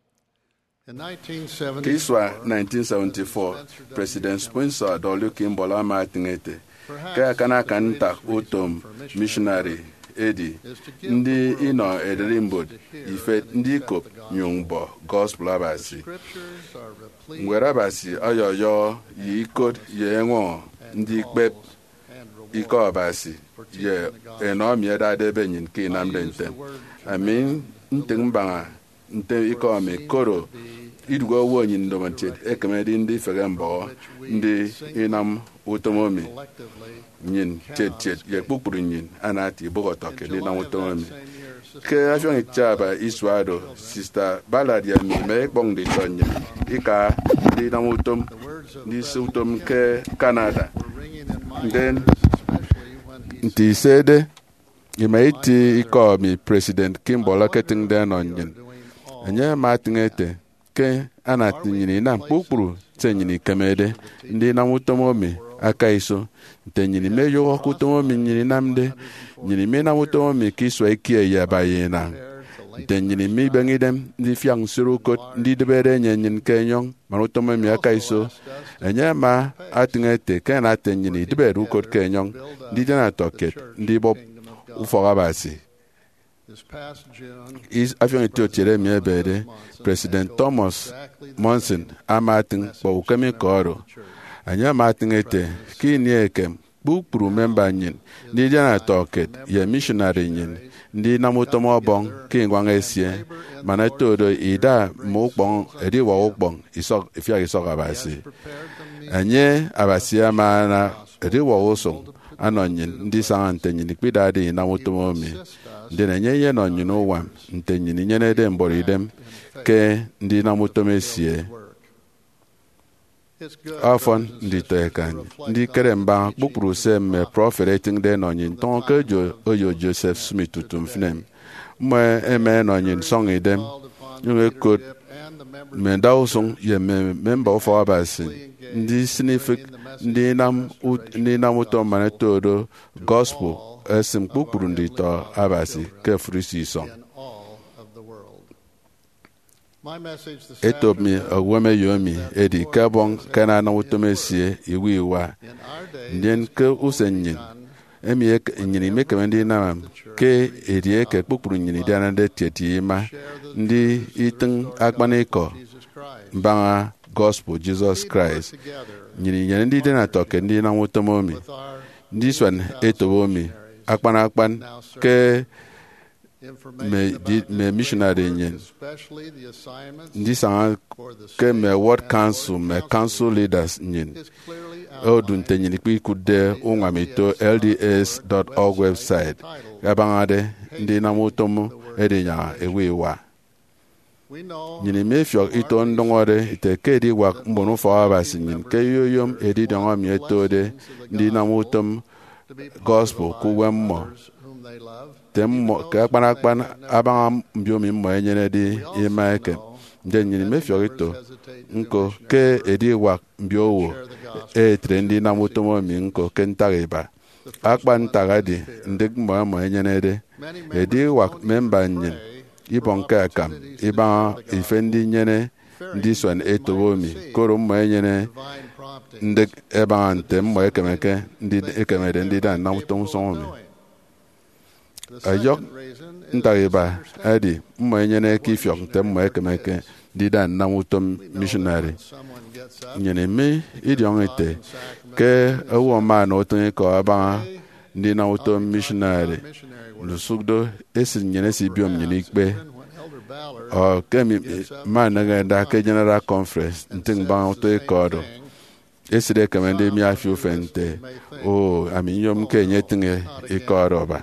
Kiswa nineteen seventy-four, President Spencer Dolu Kimbola Martinete, kaya kana kanta utom missionary edi ndi ino edrimbod ife ndi kop nyungbo gospel abasi ngwere abasi ayoyo yikot yenwo ndi kpep iko abasi ye enomi edade nyin ki namde ntem amin nteng banga ntem iko me koro idugo wonyi ndomantet ekemedi ndi fegembo ndi inam utomomi nyin tet tet ye kpukpuru nyin anati bogoto ke ndi nam utomomi ke afyon chaba iswado Sister Ballard ya mi me bong de tonye ika ndi nam utom ndi sutom ke Canada then nti sede imaiti iko mi President Kimbola keting den onyin enye matingete ke anatinyini na mkpukpuru tenyini kemede ndi na mutomomi aka iso tenyini meyo kutomomi nyini namde nyini me na mutomomi kiswa ikie ya bayena tenyini mi bengidem ndi fiang surukot ndi debere nyenyin kenyong manutomomi aka iso enye ma atingete ke na tenyini deberu kot kenyong ndi dana toket ndi bob ufogabasi is afion to tere mi ebede President Thomas Monson amatin bo kemi koro anya matin ete kini ekem bukpuru member nyin ndi jana toket ye missionary nyin ndi namutomo bon kingwang esie mana todo ida mo bon edi wo bon isok ifia isok abasi anye abasi amana edi wo osong anonyin ndi sante nyin kpidade namutomo mi ndị na-enye ihe n'onyi n'ụwa ntenyini nye n'ede mboridem ke ndị na-amụtomesie afọ ndị toekanye ndị kere mba kpụkpụrụ se mme profeting de n'onyi ntọ ke jo oyo Joseph Smith tutum fnem mwe eme n'onyi song idem nwe kot menda usong ye member of our basin ndị sinifik ndị nam ndị na-amụtọ todo gospel esim kpukpuru ndị tọ abasi ke frisi song etob mi ogweme yomi edi kabong kana na utomesie iwi iwa ndien ke usenyin emi nyini meke ndi na ke edi ke kpukpuru nyini dana de tietima ndi itin akpaniko mbanga gospel Jesus Christ nyini nyene ndi dana toke ndi na utomomi ndi swan etobomi akpan akpan ke me di me missionary nyen ndi sanga ke me ward council me council leaders nyen odun tenyin ku kude ungamito l d s dot org website abangade ndi na mutomo edinya ewewa nyini mefio ito ndongore itekedi wa mbonu fo abasi nyin ke yoyom edi dongo mietode ndi na mutom gospel ku wemmo temmo ka kpana kpana abanga mbiomi mmo enyene di imaike nde nyini mefio ito nko ke edi wa mbiowo e trendi na mutomo mi nko ke ntageba akpa ntagadi ndik mwa mwa nyenede edi wa memba nyin ibon ka kam iba ife ndi nyene ndi swan etowomi koro mwa nyene ndik eba ante mwa ekemeke ndi ekemede ndi dan na uton sonmi ayok ntageba adi mwa nyene kifyok ntem mwa ekemeke ndi dan na uton missionary nyene mi idion ite ke awo ma no tin ko aba ndi na uton missionary lusugdo esi nyene si biom nyene ikpe o kemi ma na da ke general conference nting ba to ikodo esi de kamende mi afi ofente o ami yom ke nyetinge ikodo ba.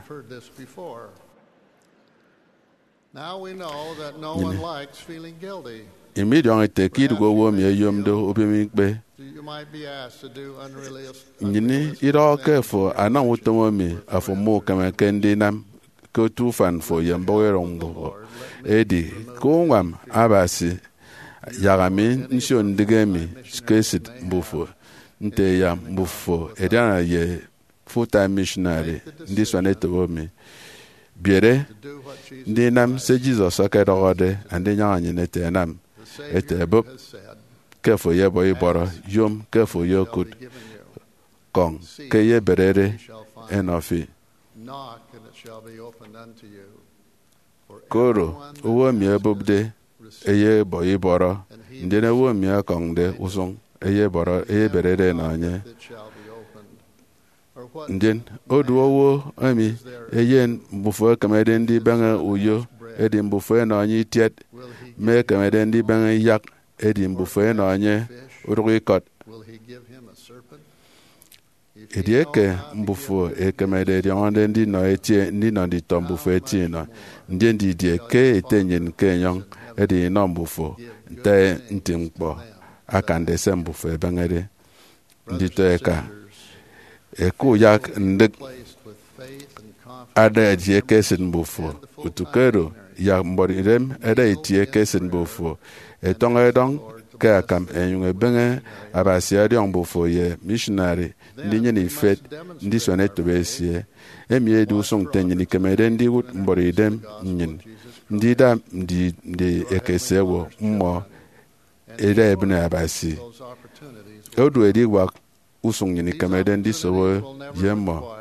Now we know that no one likes feeling guilty. Immediately kid go wo mi yom do obi mi ikpe You might be asked to do unrealistic. nyini iro ke fo ana wutomo mi afo mo kama kendi nam ko tu fan fo yambo rombo edi ko ngam abasi yagami nsho ndigemi skesit mbufo nte ya mbufo edana ye full time missionary ndi swaneto womi biere ndi nam se Jesus akedogode andi nyanyi nete nam ete bob kefo ye boy boro yom kefo yo kut kong ke ye berere enofi Knock and it shall be opened unto you. koro uwo mi ebobde eye boy boro ndene wo mi akong de usong eye boro eye berere na anye ndin oduwo ami eye mbufo kamede ndi banga uyo edi mbufo na anye tiet me kamede ndi banga yak edi mbufo na anye urukot edieke mbufo ekemede di onde ndi no etie ndi no di tombufo etie no ndi ndi die ke etenyen kenyong edi no mbufo nte ntimpo akande sembufo ebangere ndi toeka eku yak ndik ada etie kesin mbufo utukero ya mborirem ada etie kesin mbufo etonga edong ka kam enyung ebenge abasia di mbufo ye missionary ndi nyeni fet ndi sone tobesie emie du song tenyi kemere ndi wut mboridem nyin ndi da ndi ndi ekesewo mmo ere ebne abasi odu edi wa usung nyini kemere ndi sowo yemmo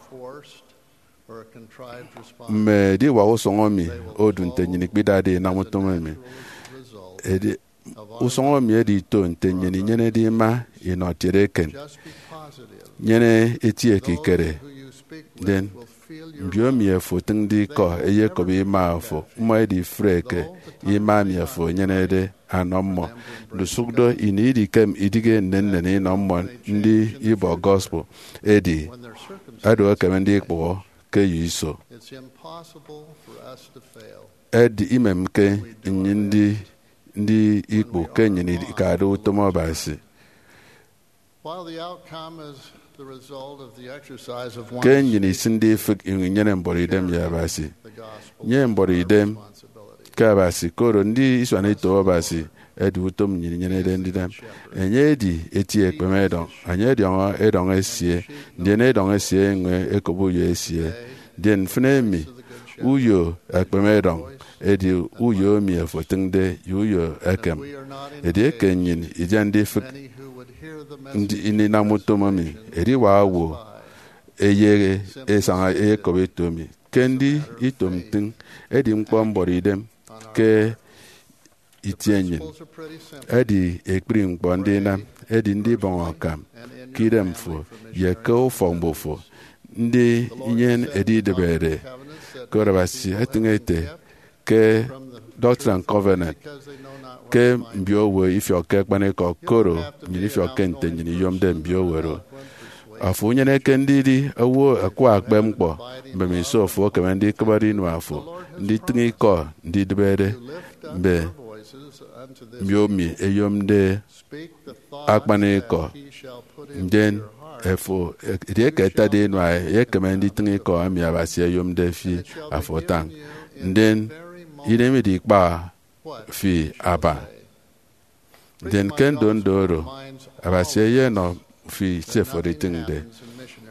me di wa usongomi odu ntenyi kpidade na mutomemi edi usongomi edi to ntenyi nyene di ma inotireken nyene etie kikere den mbio miefo tingdi ko eye ko bi maafo mo di freke ima miefo nyene de anommo lusugdo inidi kem idige nenne ni nommo ndi ibo gospel edi ado kemendi kpo ke yiso edi imemke nyindi ndi ikpo kenyini ka do tomobasi kenyini sindi fik nyene mboridem ya basi nye mboridem ka basi koro ndi iswane to basi edi utom nyini nyene den didam enye di eti ekpemedon anye di on edon esie ndi ne edon esie nwe ekobu yo esie den fnemi uyo ekpemedon edi uyo mi efotingde uyo ekem edi ekenyin ijandi fik ndi ini na mutomami edi wa wo eye esanga e kobetomi kendi itomting edi mkpo mboridem ke itienyin edi ekpri mkpo ndi na edi ndi bonwakam kidemfo ye ke ufombofo ndi inyen edi debere korabasi etingete ke Doctrine and Covenant ke mbio we if your cake bane ko koro ni if your kente ni yom dem bio wero afu nyene kendidi awo akwa akpe mkpo mbe mi so fo ke ndi kabari no afu ndi tingi ko ndi debere mbe mbio mi eyom de akpane ko den efo de ke tade no ye ke ndi tingi ko ami abasi eyom de fi afotan den idemi di kpa fi aba den ken don doro abase ye no fi se for the thing de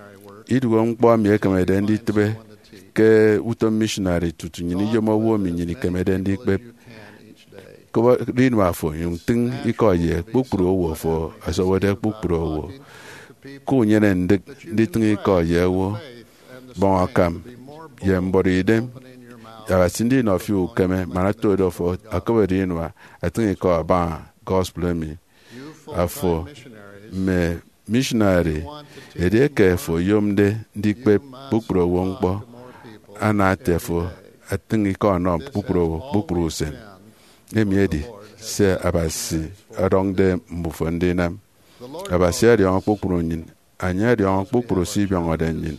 idugo mkpọ mi ekemede ndị tebe ke uto missionary tutu nyini yomo wo mi nyini kemede ndị kpe ko rin wa fo yung ting iko ye kpukpuru owo fo asowode kpukpuru owo ku nyene ndi ndi ting iko ye wo bon akam ye mbori dem ya sindi no fi ukeme mana to do fo akobedi inwa atin iko ba gospel mi afo me missionary ede ke fo yomde ndi kpe kpukpuru owo mkpọ ana tefo atin iko no kpukpuru kpukpuru sen emiedi se abasi arongde mbufo ndị nam abasi ari on kpukpuru nyin anya ari on kpukpuru si bi on den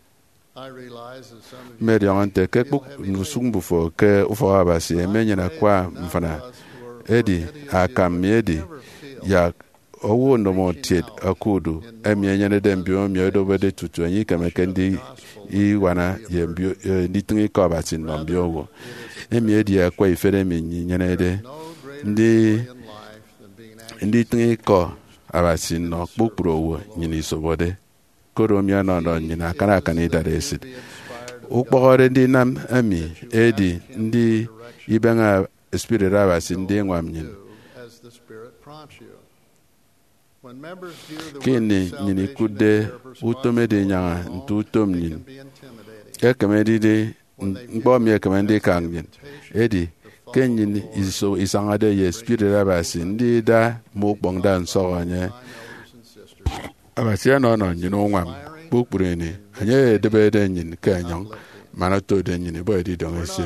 meri on te ke kpuk nusumbufo ke ufo abasi emenye na kwa mfana edi akam edi ya owo no motiet akudu emenye ne dem bio mi odo bede tutu anyi kameke ndi i wana ye bio ndi tingi ko abasi no bio wo emiedi akwa ifere menyi nyenede ndị ndị tinye kọ abasi nọ kpokpuru owo nyini sobode koromia nọ nọ nyina akara aka na ịdara esi ụkpọghọrị ndị nam ami edi ndị ibe nga spirit abasi ndị nwa m nyina kini nyini kude utomede nyanga ntu utom nyini ekemedide mkpọ mi ekemede ka nyini edi kenyin iso isangade ye spirit abasi ndi da mo kpongda nsoganye abasi no no nyino nwam kpukpuru ni anye edebe de nyin kenyon mana to de nyin bo edi don ese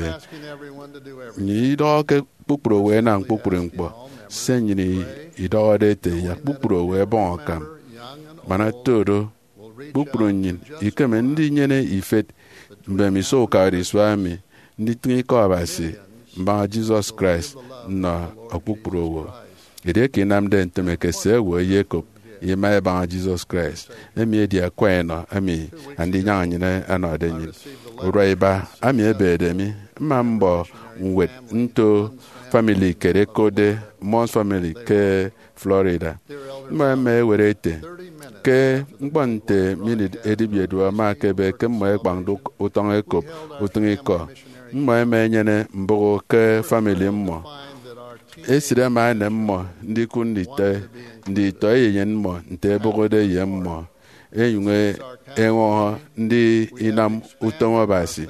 ni do ke kpukpuru we na kpukpuru mkpọ se nyin ido de te ya kpukpuru we bon kam mana to do kpukpuru nyin ikeme ndi nyene ifet mbe mi so ka ri swami ndi tin ko abasi mba Jesus Christ na okpukpuru owo ede ke nam de ntemeke se wo Jacob ye ma ba Jesus Christ emi edi akwa no ami andi nya anyine ana de nyi uraiba ami ebe de mi ma mbo nwet nto family kere kode Mons family ke Florida ma me were ite ke mgbante mini edibiedu ma kebe ke mo egbando uton ekop uton eko mma eme nyene mbogo ke family mmo esire ma na mmo ndị ku ndị te ndị to yenye mmo nte bogode ye mmo enyunwe enwo ndị inam utonwa basi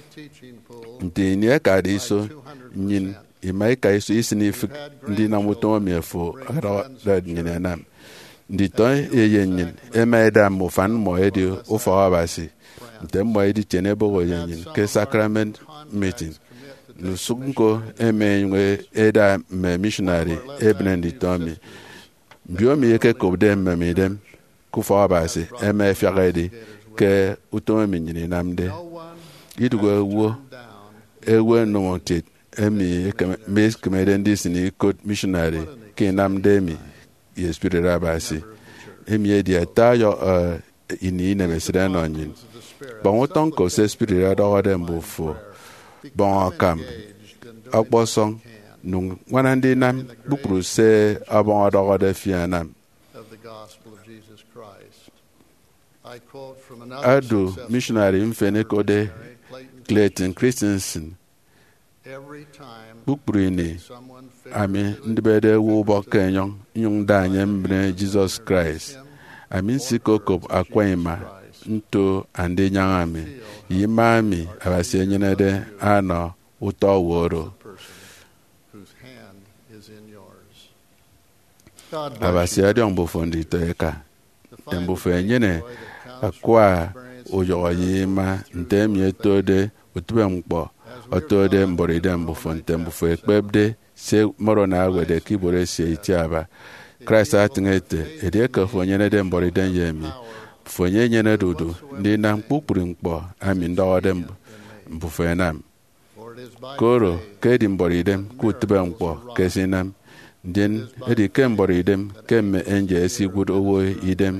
nte ni ka dị so nyin imai ka iso isnif ndị na utonwa mefo ara da nyene nam ndị to yenye nyin emaida mo fan mo edi ufa basi nte mmo edi chene bogo yenyin ke sacrament meeting nusunko emenywe eda me missionary ebnendi tomi biomi yeke kobde memidem kufa abasi eme fiagedi ke utomi minyini namde idugo wo ewe nomotit emi mes kemeden sini code missionary ke namde mi ye spirit abasi emi edia tayo uh, ini ne mesre no nyin bon ton ko se spirit adawade mbofo bon akam akposong nung wanandi nam bukru se abon adawade fianam adu missionary mfene kode Clayton Christensen bukru ni ami ndibede wo bokenyon yung danye mbre Jesus Christ ami sikokop akwaima nto ande nyangami yimami abase nyenede ano uto woro abase adi ombofondi teka embofo nyene akwa oyo yima ntem yetode utube mkpo otode mboride mbofo ntembofo ekpebde se moro na agwede kibore se itiaba Christ atingete edeka fo nyenede mboride yemi fonye nyene dudu ndi na mkpukpuru mkpọ ami ndawade mbufenam koro kedi mboridem kutube mkpọ kesinam ndin edi ke mboridem kemme enje esi gud owo idem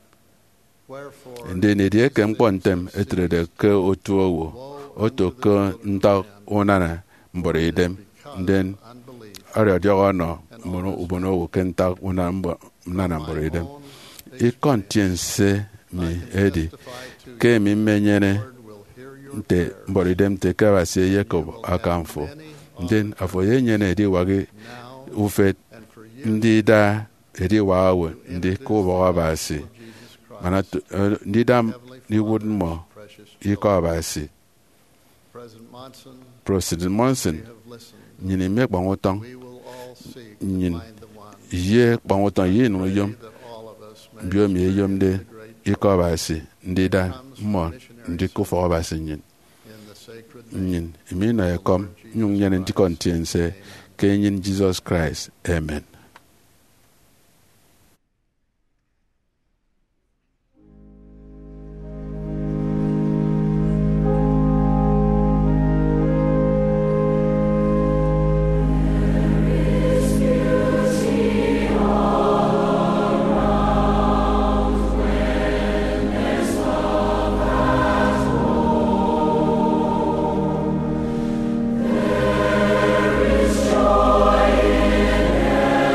ndin edi ke mkpọ ntem etrede ke otu owo oto ke nta unana mboridem ndin arya diono mono ubono wo kenta una nana mboridem it contains mi edi ke mi menyene nte mboridem te kawasie Jacob akamfo den afọ ye nyene edi wage ufet ndị da edi wawe ndị ko ba basi mana ndị da ni wud mo iko basi President Monson nyini me gbangotang nyin ye gbangotang ye no yom bio mi yom de iko basi ndị da mo ndị ko fo basi nyin nyin mi na kom nyung nyen ndi kontiense ke nyin Jesus Christ amen. Joy in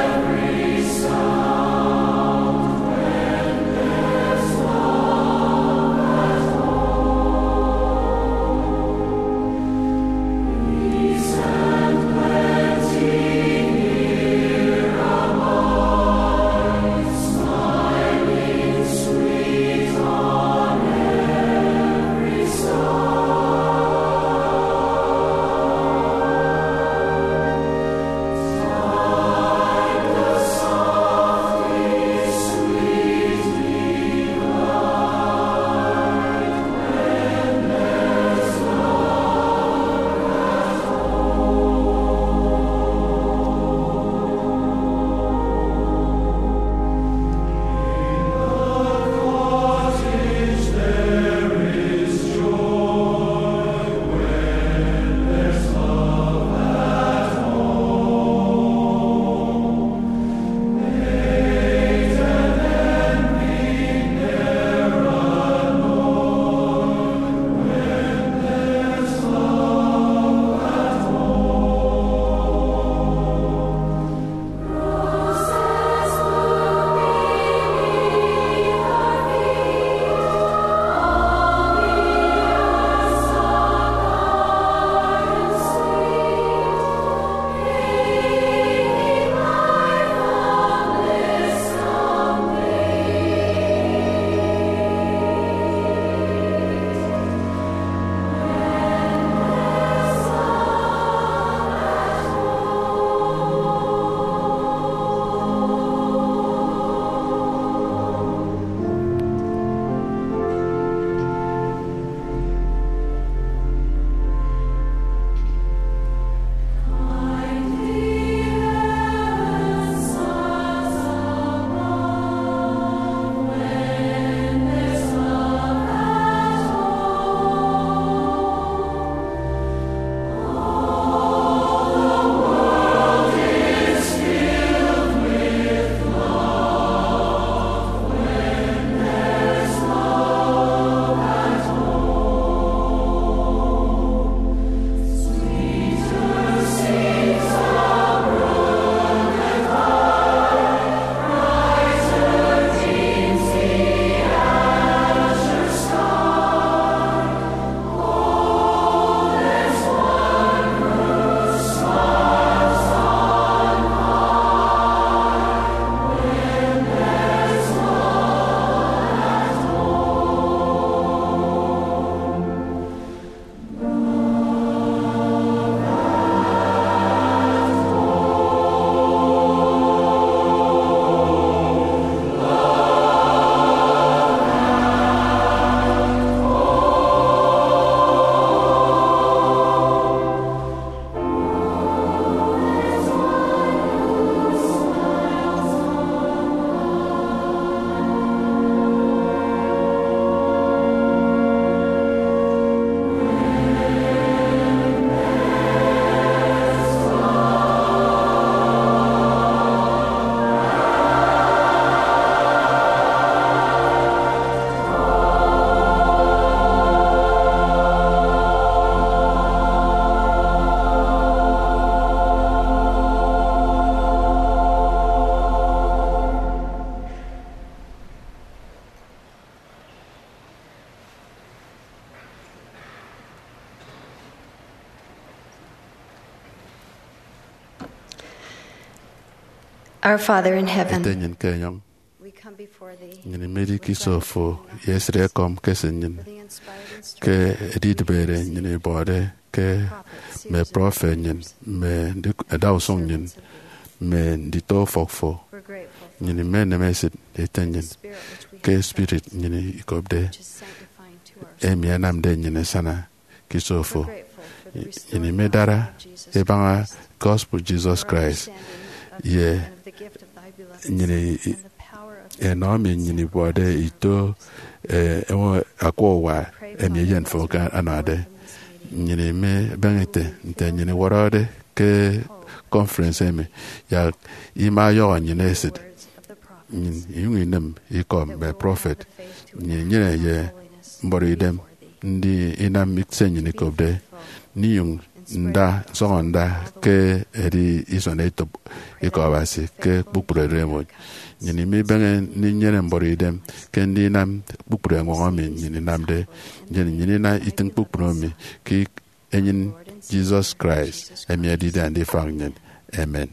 Our Father in heaven, ite nyin ke nyong we come before thee nyin medi kisofo yesre kom kesen nyin ke edit bere nyin bode ke me prophet nyin me daw song nyin me dito fokfo nyin me ne mesit ite nyin ke spirit nyin ikobde emi anam de nyin sana kisofo nyin me dara e banga gospel Jesus Christ ye nyini enomi nyini bode ito ewo akwa emi yen foka anade nyini me bangete nte nyini warade ke conference emi ya ima yo nyini sid nyini nem ikom be prophet nyini nyini ye mboridem ndi ina mixe nyini kobde niyung nda sonda ke eri isoneto ikobasi ke bukpure remo nyini mi bengen ni nyene mboridem ke ndi nam bukpure ngomi nyini namde nyini nyini na itin bukpure mi ki enyin Jesus Christ emi adide andi fangen. Amen.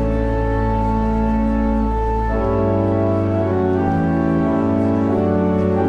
Thank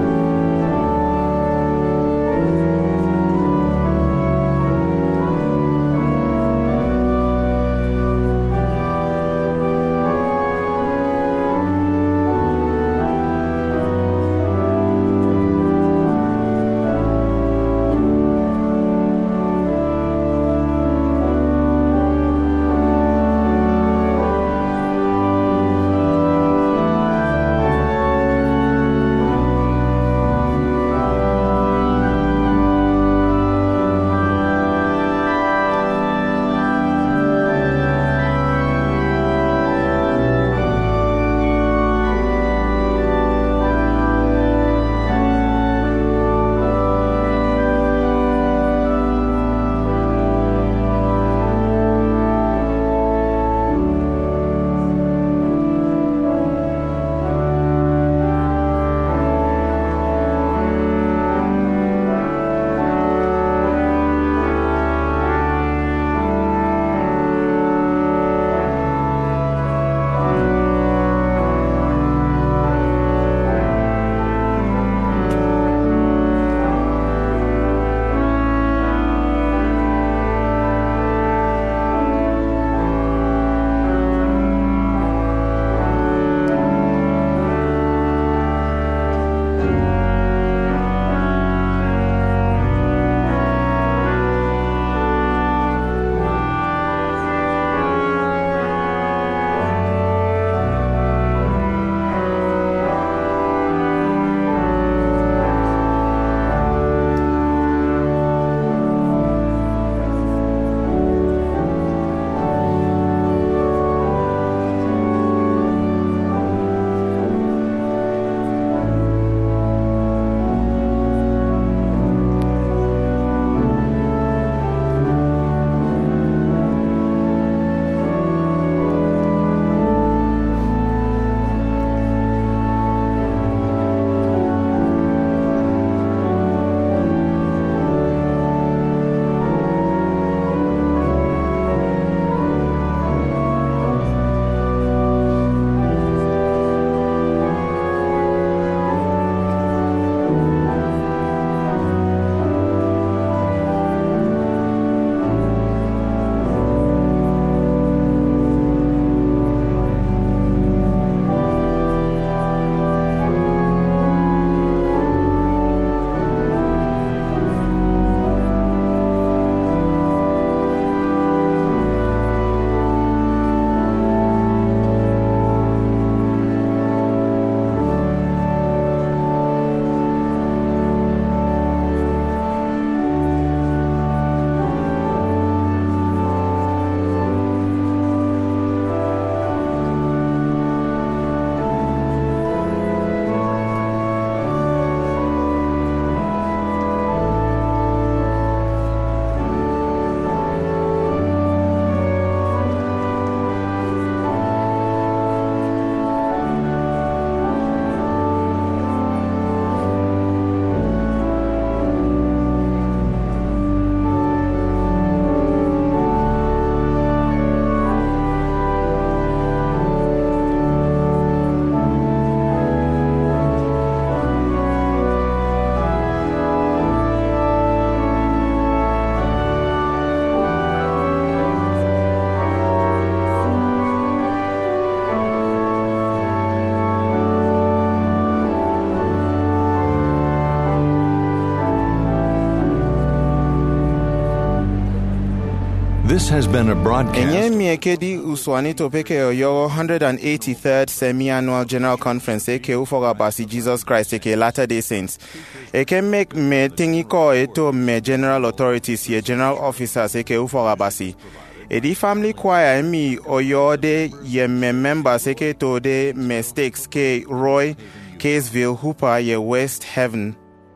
This has been a broadcast. Enye miekedi uswanito peke oyo one hundred eighty-third Semi-Annual General Conference eke ufoga basi Jesus Christ eke Latter-day Saints. Eke mek me tingiko eto me general authorities ye general officers eke ufoga basi. Edi family choir emi oyo de ye me members eke to de mistakes ke Roy, Caseville, Hooper ye West Haven,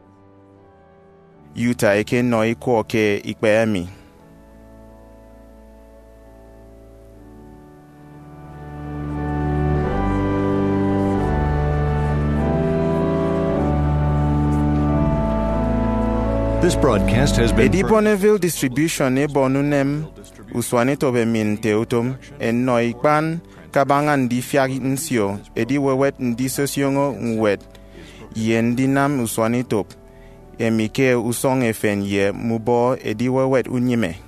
Utah eke noi ko ke ikpe emi. This broadcast has been Edi Bonneville distribution e bonunem uswanito be min teutum en noikpan kabangan di fiagi nsio edi wewet ndi sosiongo nwet yendinam uswanitop emike usong efen ye mubo edi wewet unyime.